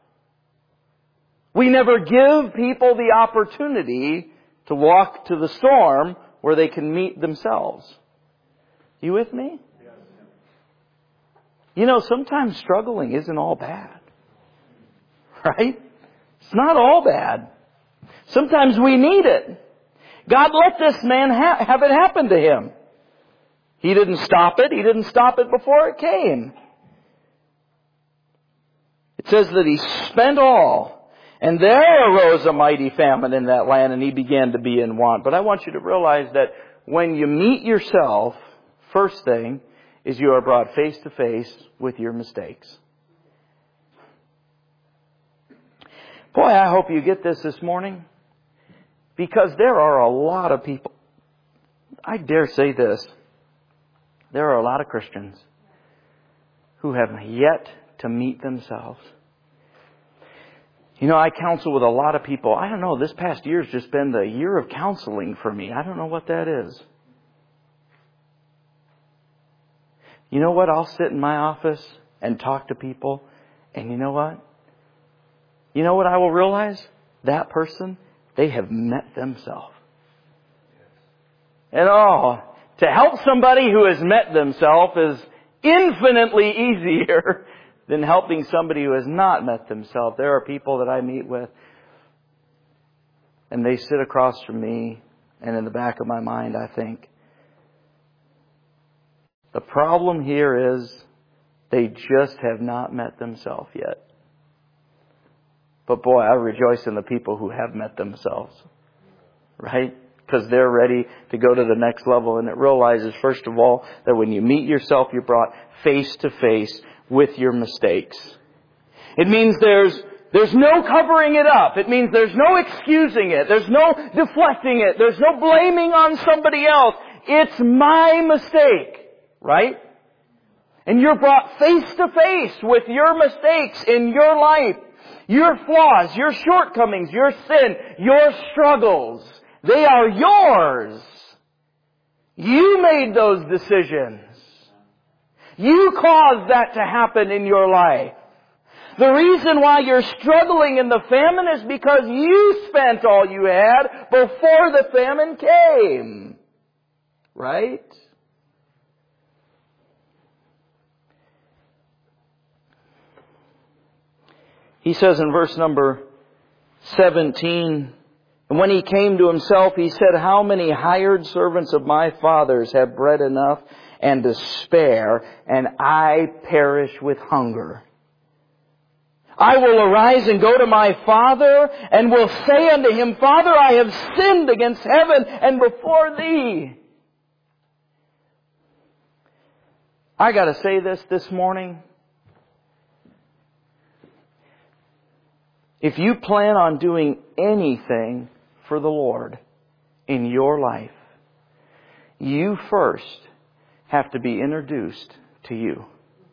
We never give people the opportunity to walk to the storm where they can meet themselves. You with me? You know, sometimes struggling isn't all bad. Right? It's not all bad. Sometimes we need it. God let this man have it happen to him. He didn't stop it. He didn't stop it before it came. It says that he spent all. And there arose a mighty famine in that land, and he began to be in want. But I want you to realize that when you meet yourself, first thing is you are brought face to face with your mistakes. Boy, I hope you get this morning. Because there are a lot of people, I dare say this, there are a lot of Christians who have yet to meet themselves. You know, I counsel with a lot of people. I don't know, this past year has just been the year of counseling for me. I don't know what that is. You know what? I'll sit in my office and talk to people. And you know what? You know what I will realize? That person, they have met themselves. And to help somebody who has met themselves is infinitely easier than helping somebody who has not met themselves. There are people that I meet with, and they sit across from me, and in the back of my mind I think, the problem here is they just have not met themselves yet. But boy, I rejoice in the people who have met themselves. Right? Because they're ready to go to the next level. And it realizes, first of all, that when you meet yourself, you're brought face to face with your mistakes. It means there's no covering it up. It means there's no excusing it. There's no deflecting it. There's no blaming on somebody else. It's my mistake. Right? And you're brought face to face with your mistakes in your life. Your flaws, your shortcomings, your sin, your struggles. They are yours. You made those decisions. You caused that to happen in your life. The reason why you're struggling in the famine is because you spent all you had before the famine came. Right? He says in verse number 17, and when he came to himself, he said, how many hired servants of my father's have bread enough and to spare, and I perish with hunger? I will arise and go to my father, and will say unto him, Father, I have sinned against heaven and before thee. I got to say this morning. If you plan on doing anything for the Lord in your life, you first have to be introduced to you.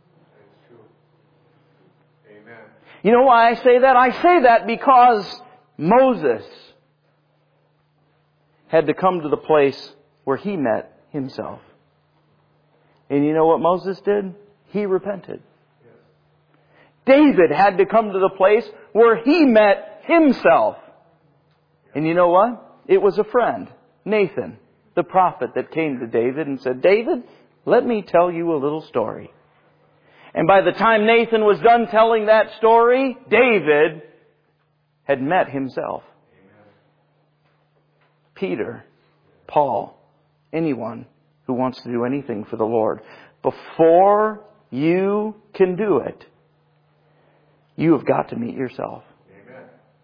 Amen. You know why I say that? I say that because Moses had to come to the place where he met himself. And you know what Moses did? He repented. David had to come to the place where he met himself. And you know what? It was a friend, Nathan, the prophet, that came to David and said, David, let me tell you a little story. And by the time Nathan was done telling that story, David had met himself. Peter, Paul, anyone who wants to do anything for the Lord, before you can do it, you have got to meet yourself. Amen.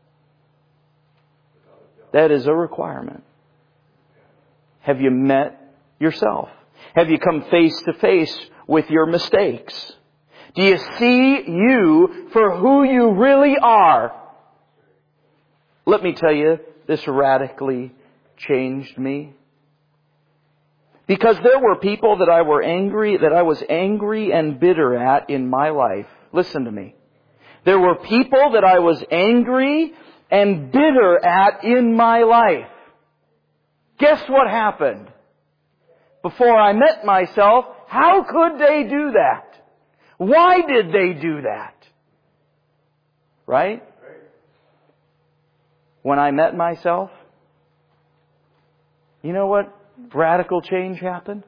That is a requirement. Have you met yourself? Have you come face to face with your mistakes? Do you see you for who you really are? Let me tell you, this radically changed me. Because there were people that I was angry and bitter at in my life. Listen to me. There were people that I was angry and bitter at in my life. Guess what happened? Before I met myself, how could they do that? Why did they do that? Right? When I met myself, you know what radical change happened?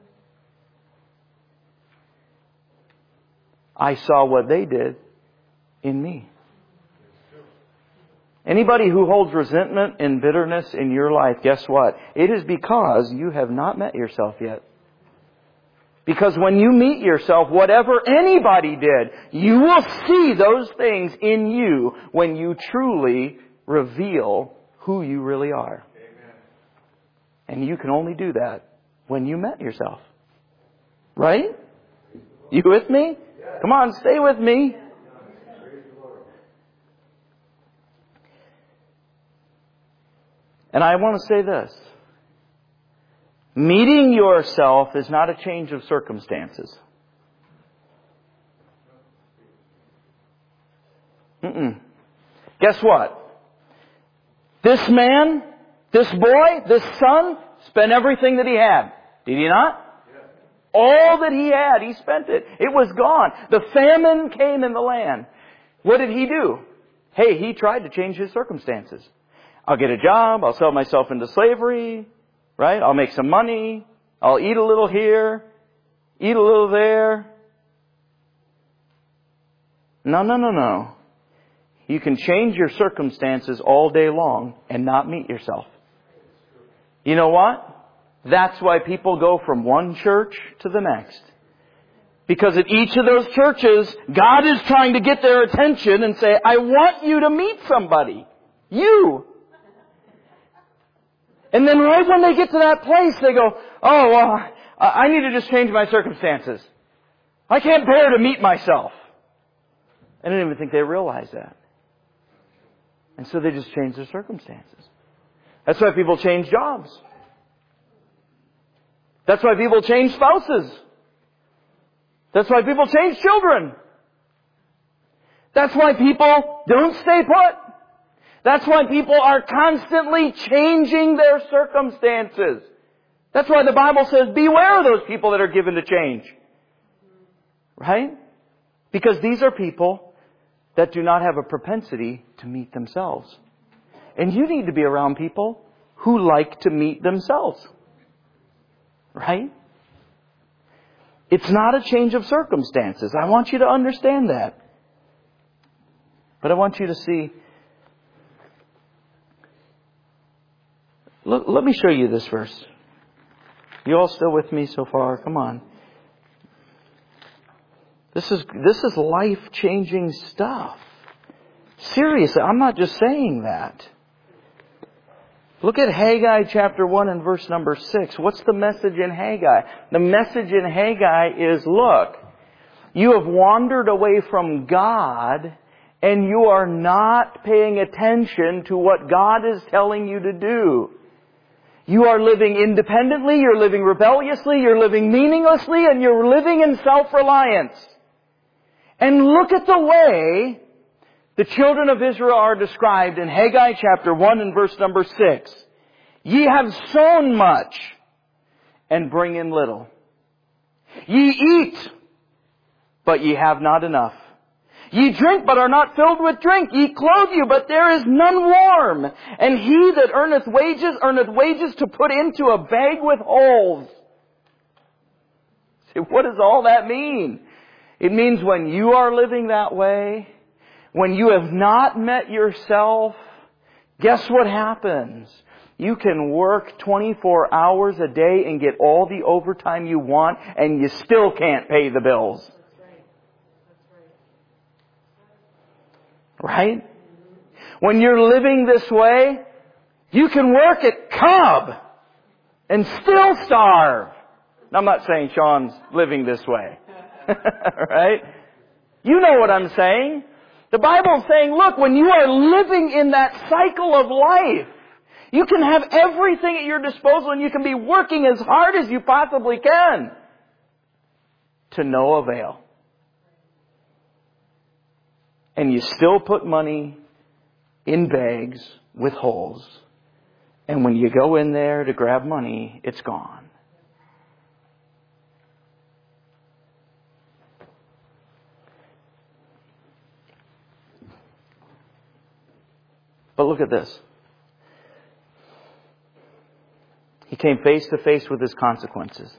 I saw what they did in me. Anybody who holds resentment and bitterness in your life, guess what? It is because you have not met yourself yet. Because when you meet yourself, whatever anybody did, you will see those things in you when you truly reveal who you really are. Amen. And you can only do that when you met yourself. Right? You with me? Come on, stay with me. And I want to say this. Meeting yourself is not a change of circumstances. Guess what? This man, this boy, this son, spent everything that he had. Did he not? All that he had, he spent it. It was gone. The famine came in the land. What did he do? Hey, he tried to change his circumstances. I'll get a job. I'll sell myself into slavery. Right? I'll make some money. I'll eat a little here. Eat a little there. No. You can change your circumstances all day long and not meet yourself. You know what? That's why people go from one church to the next. Because at each of those churches, God is trying to get their attention and say, I want you to meet somebody. You. And then right when they get to that place, they go, oh, well, I need to just change my circumstances. I can't bear to meet myself. I didn't even think they realized that. And so they just change their circumstances. That's why people change jobs. That's why people change spouses. That's why people change children. That's why people don't stay put. That's why people are constantly changing their circumstances. That's why the Bible says, beware of those people that are given to change. Right? Because these are people that do not have a propensity to meet themselves. And you need to be around people who like to meet themselves. Right? It's not a change of circumstances. I want you to understand that. But I want you to see. Let me show you this verse. You all still with me so far? Come on. This is life-changing stuff. Seriously, I'm not just saying that. Look at Haggai chapter 1 and verse number 6. What's the message in Haggai? The message in Haggai is, look, you have wandered away from God and you are not paying attention to what God is telling you to do. You are living independently, you're living rebelliously, you're living meaninglessly, and you're living in self-reliance. And look at the way the children of Israel are described in Haggai chapter 1 and verse number 6. Ye have sown much and bring in little. Ye eat, but ye have not enough. Ye drink, but are not filled with drink. Ye clothe you, but there is none warm. And he that earneth wages to put into a bag with holes. See, what does all that mean? It means when you are living that way, when you have not met yourself, guess what happens? You can work 24 hours a day and get all the overtime you want, and you still can't pay the bills. Right? When you're living this way, you can work at Cobb and still starve. Now, I'm not saying Sean's living this way. Right? You know what I'm saying. The Bible is saying, look, when you are living in that cycle of life, you can have everything at your disposal and you can be working as hard as you possibly can to no avail. And you still put money in bags with holes. And when you go in there to grab money, it's gone. But look at this. He came face to face with his consequences.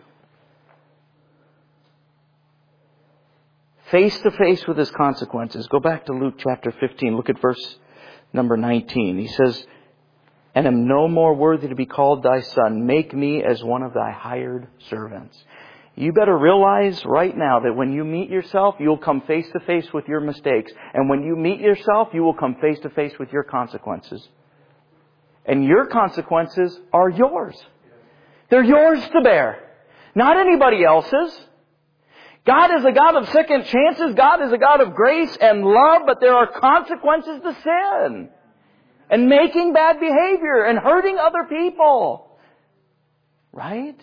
Face to face with his consequences. Go back to Luke chapter 15. Look at verse number 19. He says, and am no more worthy to be called thy son. Make me as one of thy hired servants. You better realize right now that when you meet yourself, you'll come face to face with your mistakes. And when you meet yourself, you will come face to face with your consequences. And your consequences are yours. They're yours to bear. Not anybody else's. God is a God of second chances. God is a God of grace and love, but there are consequences to sin. And making bad behavior and hurting other people. Right?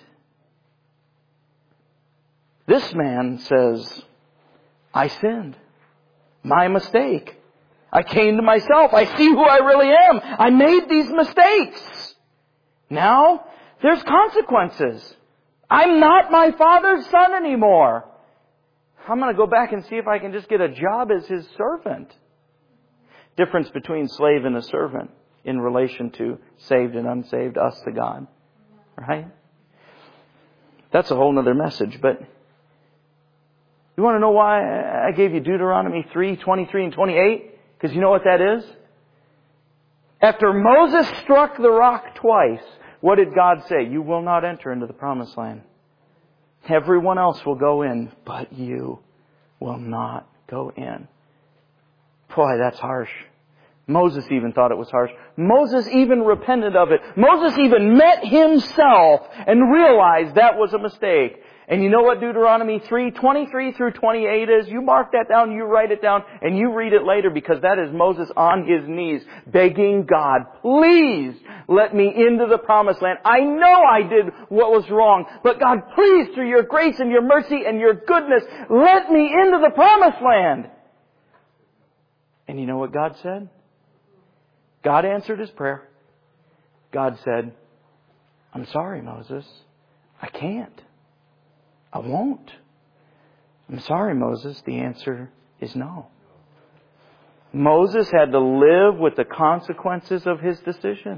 This man says, I sinned. My mistake. I came to myself. I see who I really am. I made these mistakes. Now, there's consequences. I'm not my father's son anymore. I'm going to go back and see if I can just get a job as his servant. Difference between slave and a servant in relation to saved and unsaved, us to God. Right? That's a whole other message, but you want to know why I gave you Deuteronomy 3, 23 and 28? Because you know what that is? After Moses struck the rock twice, what did God say? You will not enter into the promised land. Everyone else will go in, but you will not go in. Boy, that's harsh. Moses even thought it was harsh. Moses even repented of it. Moses even met himself and realized that was a mistake. And you know what Deuteronomy 3, 23 through 28 is? You mark that down, you write it down, and you read it later, because that is Moses on his knees begging God, please let me into the promised land. I know I did what was wrong, but God, please, through your grace and your mercy and your goodness, let me into the promised land. And you know what God said? God answered his prayer. God said, I'm sorry, Moses. I can't. I won't. I'm sorry, Moses. The answer is no. Moses had to live with the consequences of his decision.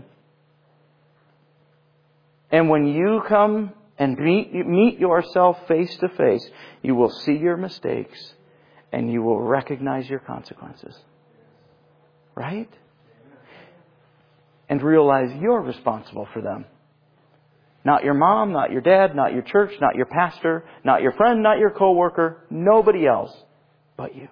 And when you come and meet yourself face to face, you will see your mistakes and you will recognize your consequences. Right? And realize you're responsible for them. Not your mom, not your dad, not your church, not your pastor, not your friend, not your coworker, nobody else but you.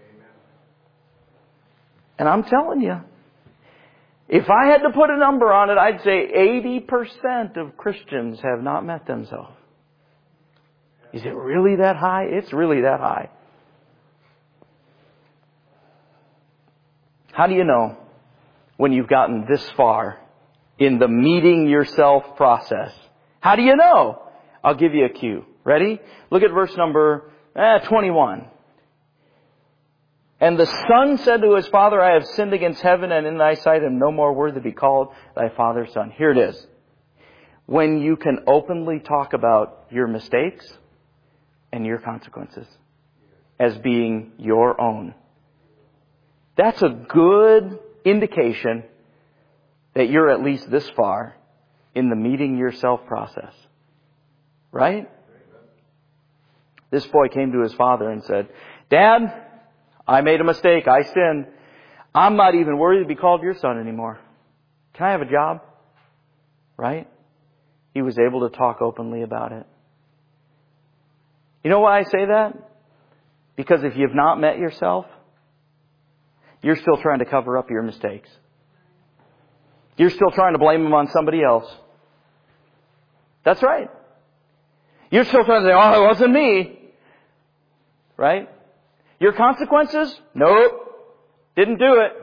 And I'm telling you, if I had to put a number on it, I'd say 80% of Christians have not met themselves. Is it really that high? It's really that high. How do you know when you've gotten this far in the meeting yourself process? How do you know? I'll give you a cue. Ready? Look at verse number 21. And the son said to his father, I have sinned against heaven and in thy sight am no more worthy to be called thy father's son. Here it is. When you can openly talk about your mistakes and your consequences as being your own. That's a good indication that you're at least this far in the meeting yourself process. Right? This boy came to his father and said, Dad, I made a mistake. I sinned. I'm not even worthy to be called your son anymore. Can I have a job? Right? He was able to talk openly about it. You know why I say that? Because if you've not met yourself, you're still trying to cover up your mistakes. You're still trying to blame them on somebody else. That's right. You're still trying to say, oh, it wasn't me. Right? Your consequences? Nope. Didn't do it.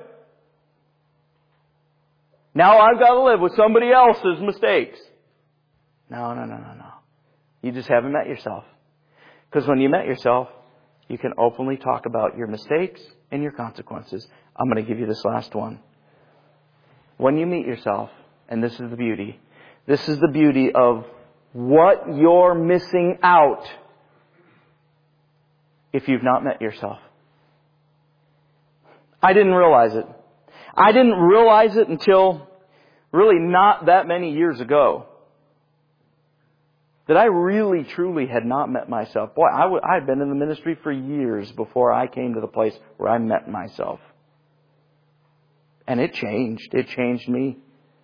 Now I've got to live with somebody else's mistakes. No. You just haven't met yourself. Because when you met yourself, you can openly talk about your mistakes and your consequences. I'm going to give you this last one. When you meet yourself, and this is the beauty. This is the beauty of what you're missing out if you've not met yourself. I didn't realize it. I didn't realize it until really not that many years ago. That I really, truly had not met myself. Boy, I had been in the ministry for years before I came to the place where I met myself. And it changed. It changed me.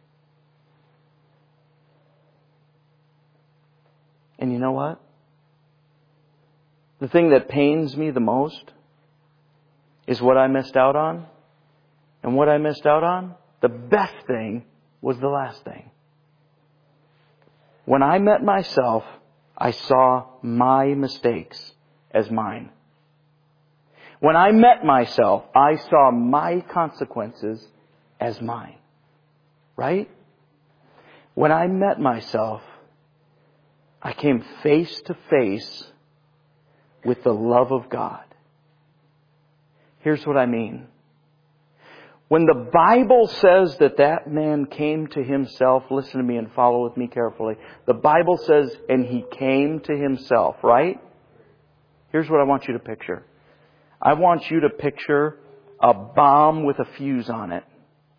And you know what? The thing that pains me the most is what I missed out on. And what I missed out on, the best thing was the last thing. When I met myself, I saw my mistakes as mine. When I met myself, I saw my consequences as mine. Right? When I met myself, I came face to face with the love of God. Here's what I mean. When the Bible says that man came to himself, listen to me and follow with me carefully. The Bible says, and he came to himself, right? Here's what I want you to picture. I want you to picture a bomb with a fuse on it.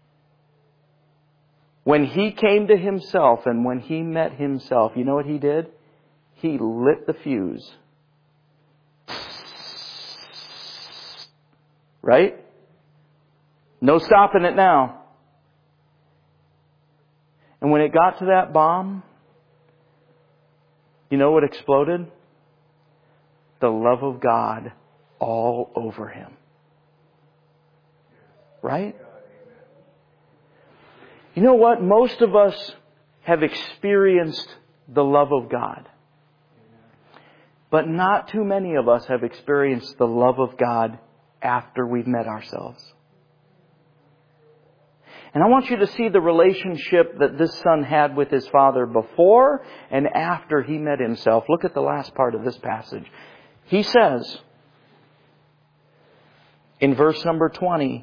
When he came to himself and when he met himself, you know what he did? He lit the fuse. Right? No stopping it now. And when it got to that bomb, you know what exploded? The love of God all over him. Right? You know what? Most of us have experienced the love of God. But not too many of us have experienced the love of God after we've met ourselves. And I want you to see the relationship that this son had with his father before and after he met himself. Look at the last part of this passage. He says, in verse number 20,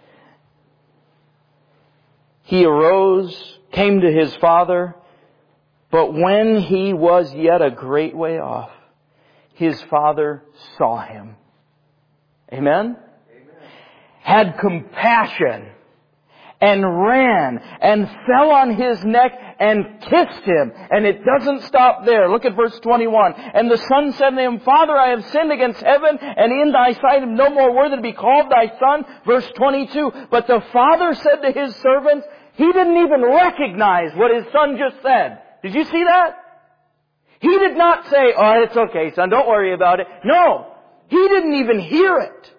he arose, came to his father, but when he was yet a great way off, his father saw him. Amen? had compassion and ran and fell on his neck and kissed him. And it doesn't stop there. Look at verse 21. And the son said to him, Father, I have sinned against heaven and in thy sight am no more worthy to be called thy son. Verse 22. But the father said to his servants, he didn't even recognize what his son just said. Did you see that? He did not say, oh, it's okay, son, don't worry about it. No, he didn't even hear it.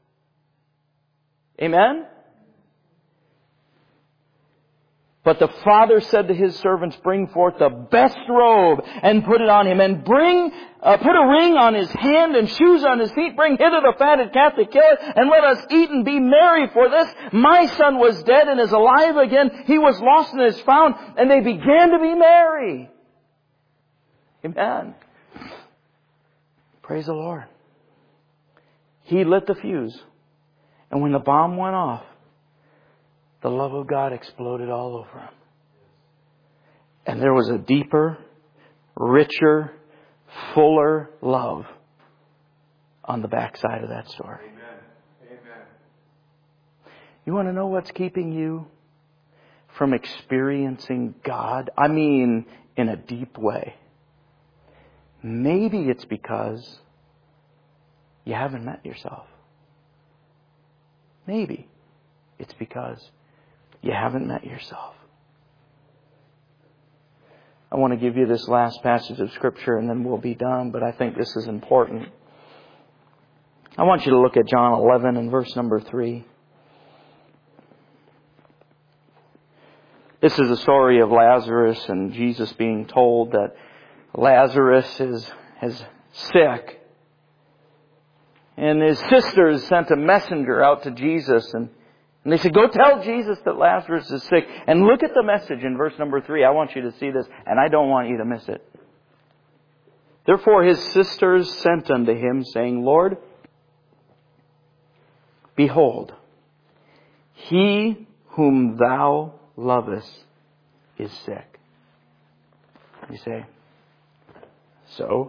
Amen? But the father said to his servants, bring forth the best robe and put it on him, and put a ring on his hand and shoes on his feet. Bring hither the fatted calf to kill it, and let us eat and be merry for this. My son was dead and is alive again. He was lost and is found. And they began to be merry. Amen. Praise the Lord. He lit the fuse. And when the bomb went off, the love of God exploded all over him. And there was a deeper, richer, fuller love on the backside of that story. Amen. Amen. You want to know what's keeping you from experiencing God? I mean, in a deep way. Maybe it's because you haven't met yourself. Maybe it's because you haven't met yourself. I want to give you this last passage of Scripture and then we'll be done, but I think this is important. I want you to look at John 11 and verse number 3. This is the story of Lazarus and Jesus being told that Lazarus is sick. And his sisters sent a messenger out to Jesus and they said, go tell Jesus that Lazarus is sick. And look at the message in verse number 3. I want you to see this, and I don't want you to miss it. Therefore his sisters sent unto him, saying, Lord, behold, he whom thou lovest is sick. You say, so?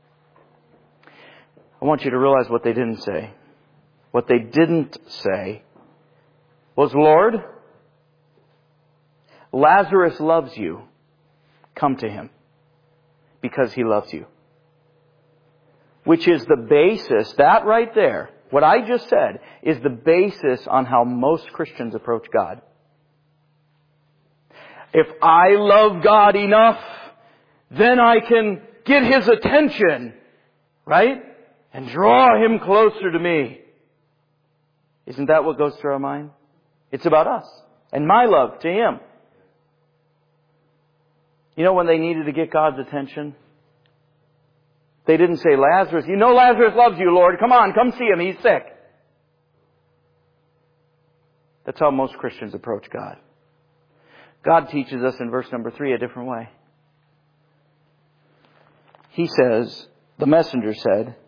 I want you to realize what they didn't say. What they didn't say was, Lord, Lazarus loves you. Come to him. Because he loves you. Which is the basis, that right there, what I just said, is the basis on how most Christians approach God. If I love God enough, then I can get his attention, right? And draw him closer to me. Isn't that what goes through our mind? It's about us and my love to him. You know when they needed to get God's attention? They didn't say, Lazarus, you know Lazarus loves you, Lord. Come on, come see him. He's sick. That's how most Christians approach God. God teaches us in verse number 3 a different way. He says, the messenger said,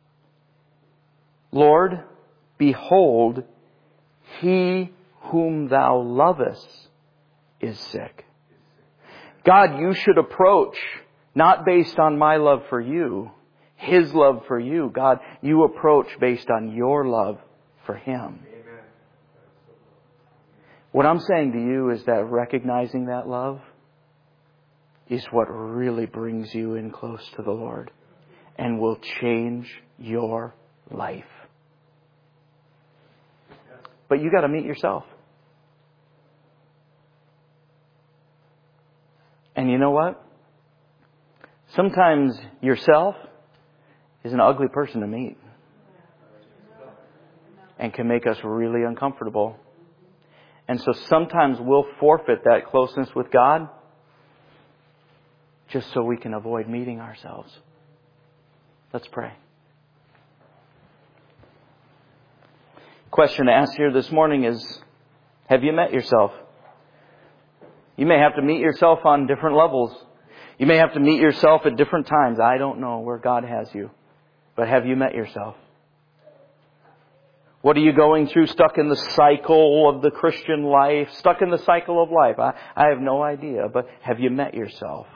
Lord, behold, he whom thou lovest is sick. God, you should approach not based on my love for you, his love for you. God, you approach based on your love for him. Amen. What I'm saying to you is that recognizing that love is what really brings you in close to the Lord and will change your life. But you got to meet yourself. And you know what? Sometimes yourself is an ugly person to meet. And can make us really uncomfortable. And so sometimes we'll forfeit that closeness with God just so we can avoid meeting ourselves. Let's pray. Question to ask here this morning is, have you met yourself? You may have to meet yourself on different levels. You may have to meet yourself at different times. I don't know where God has you. But have you met yourself? What are you going through? Stuck in the cycle of the Christian life? Stuck in the cycle of life? I have no idea. But have you met yourself?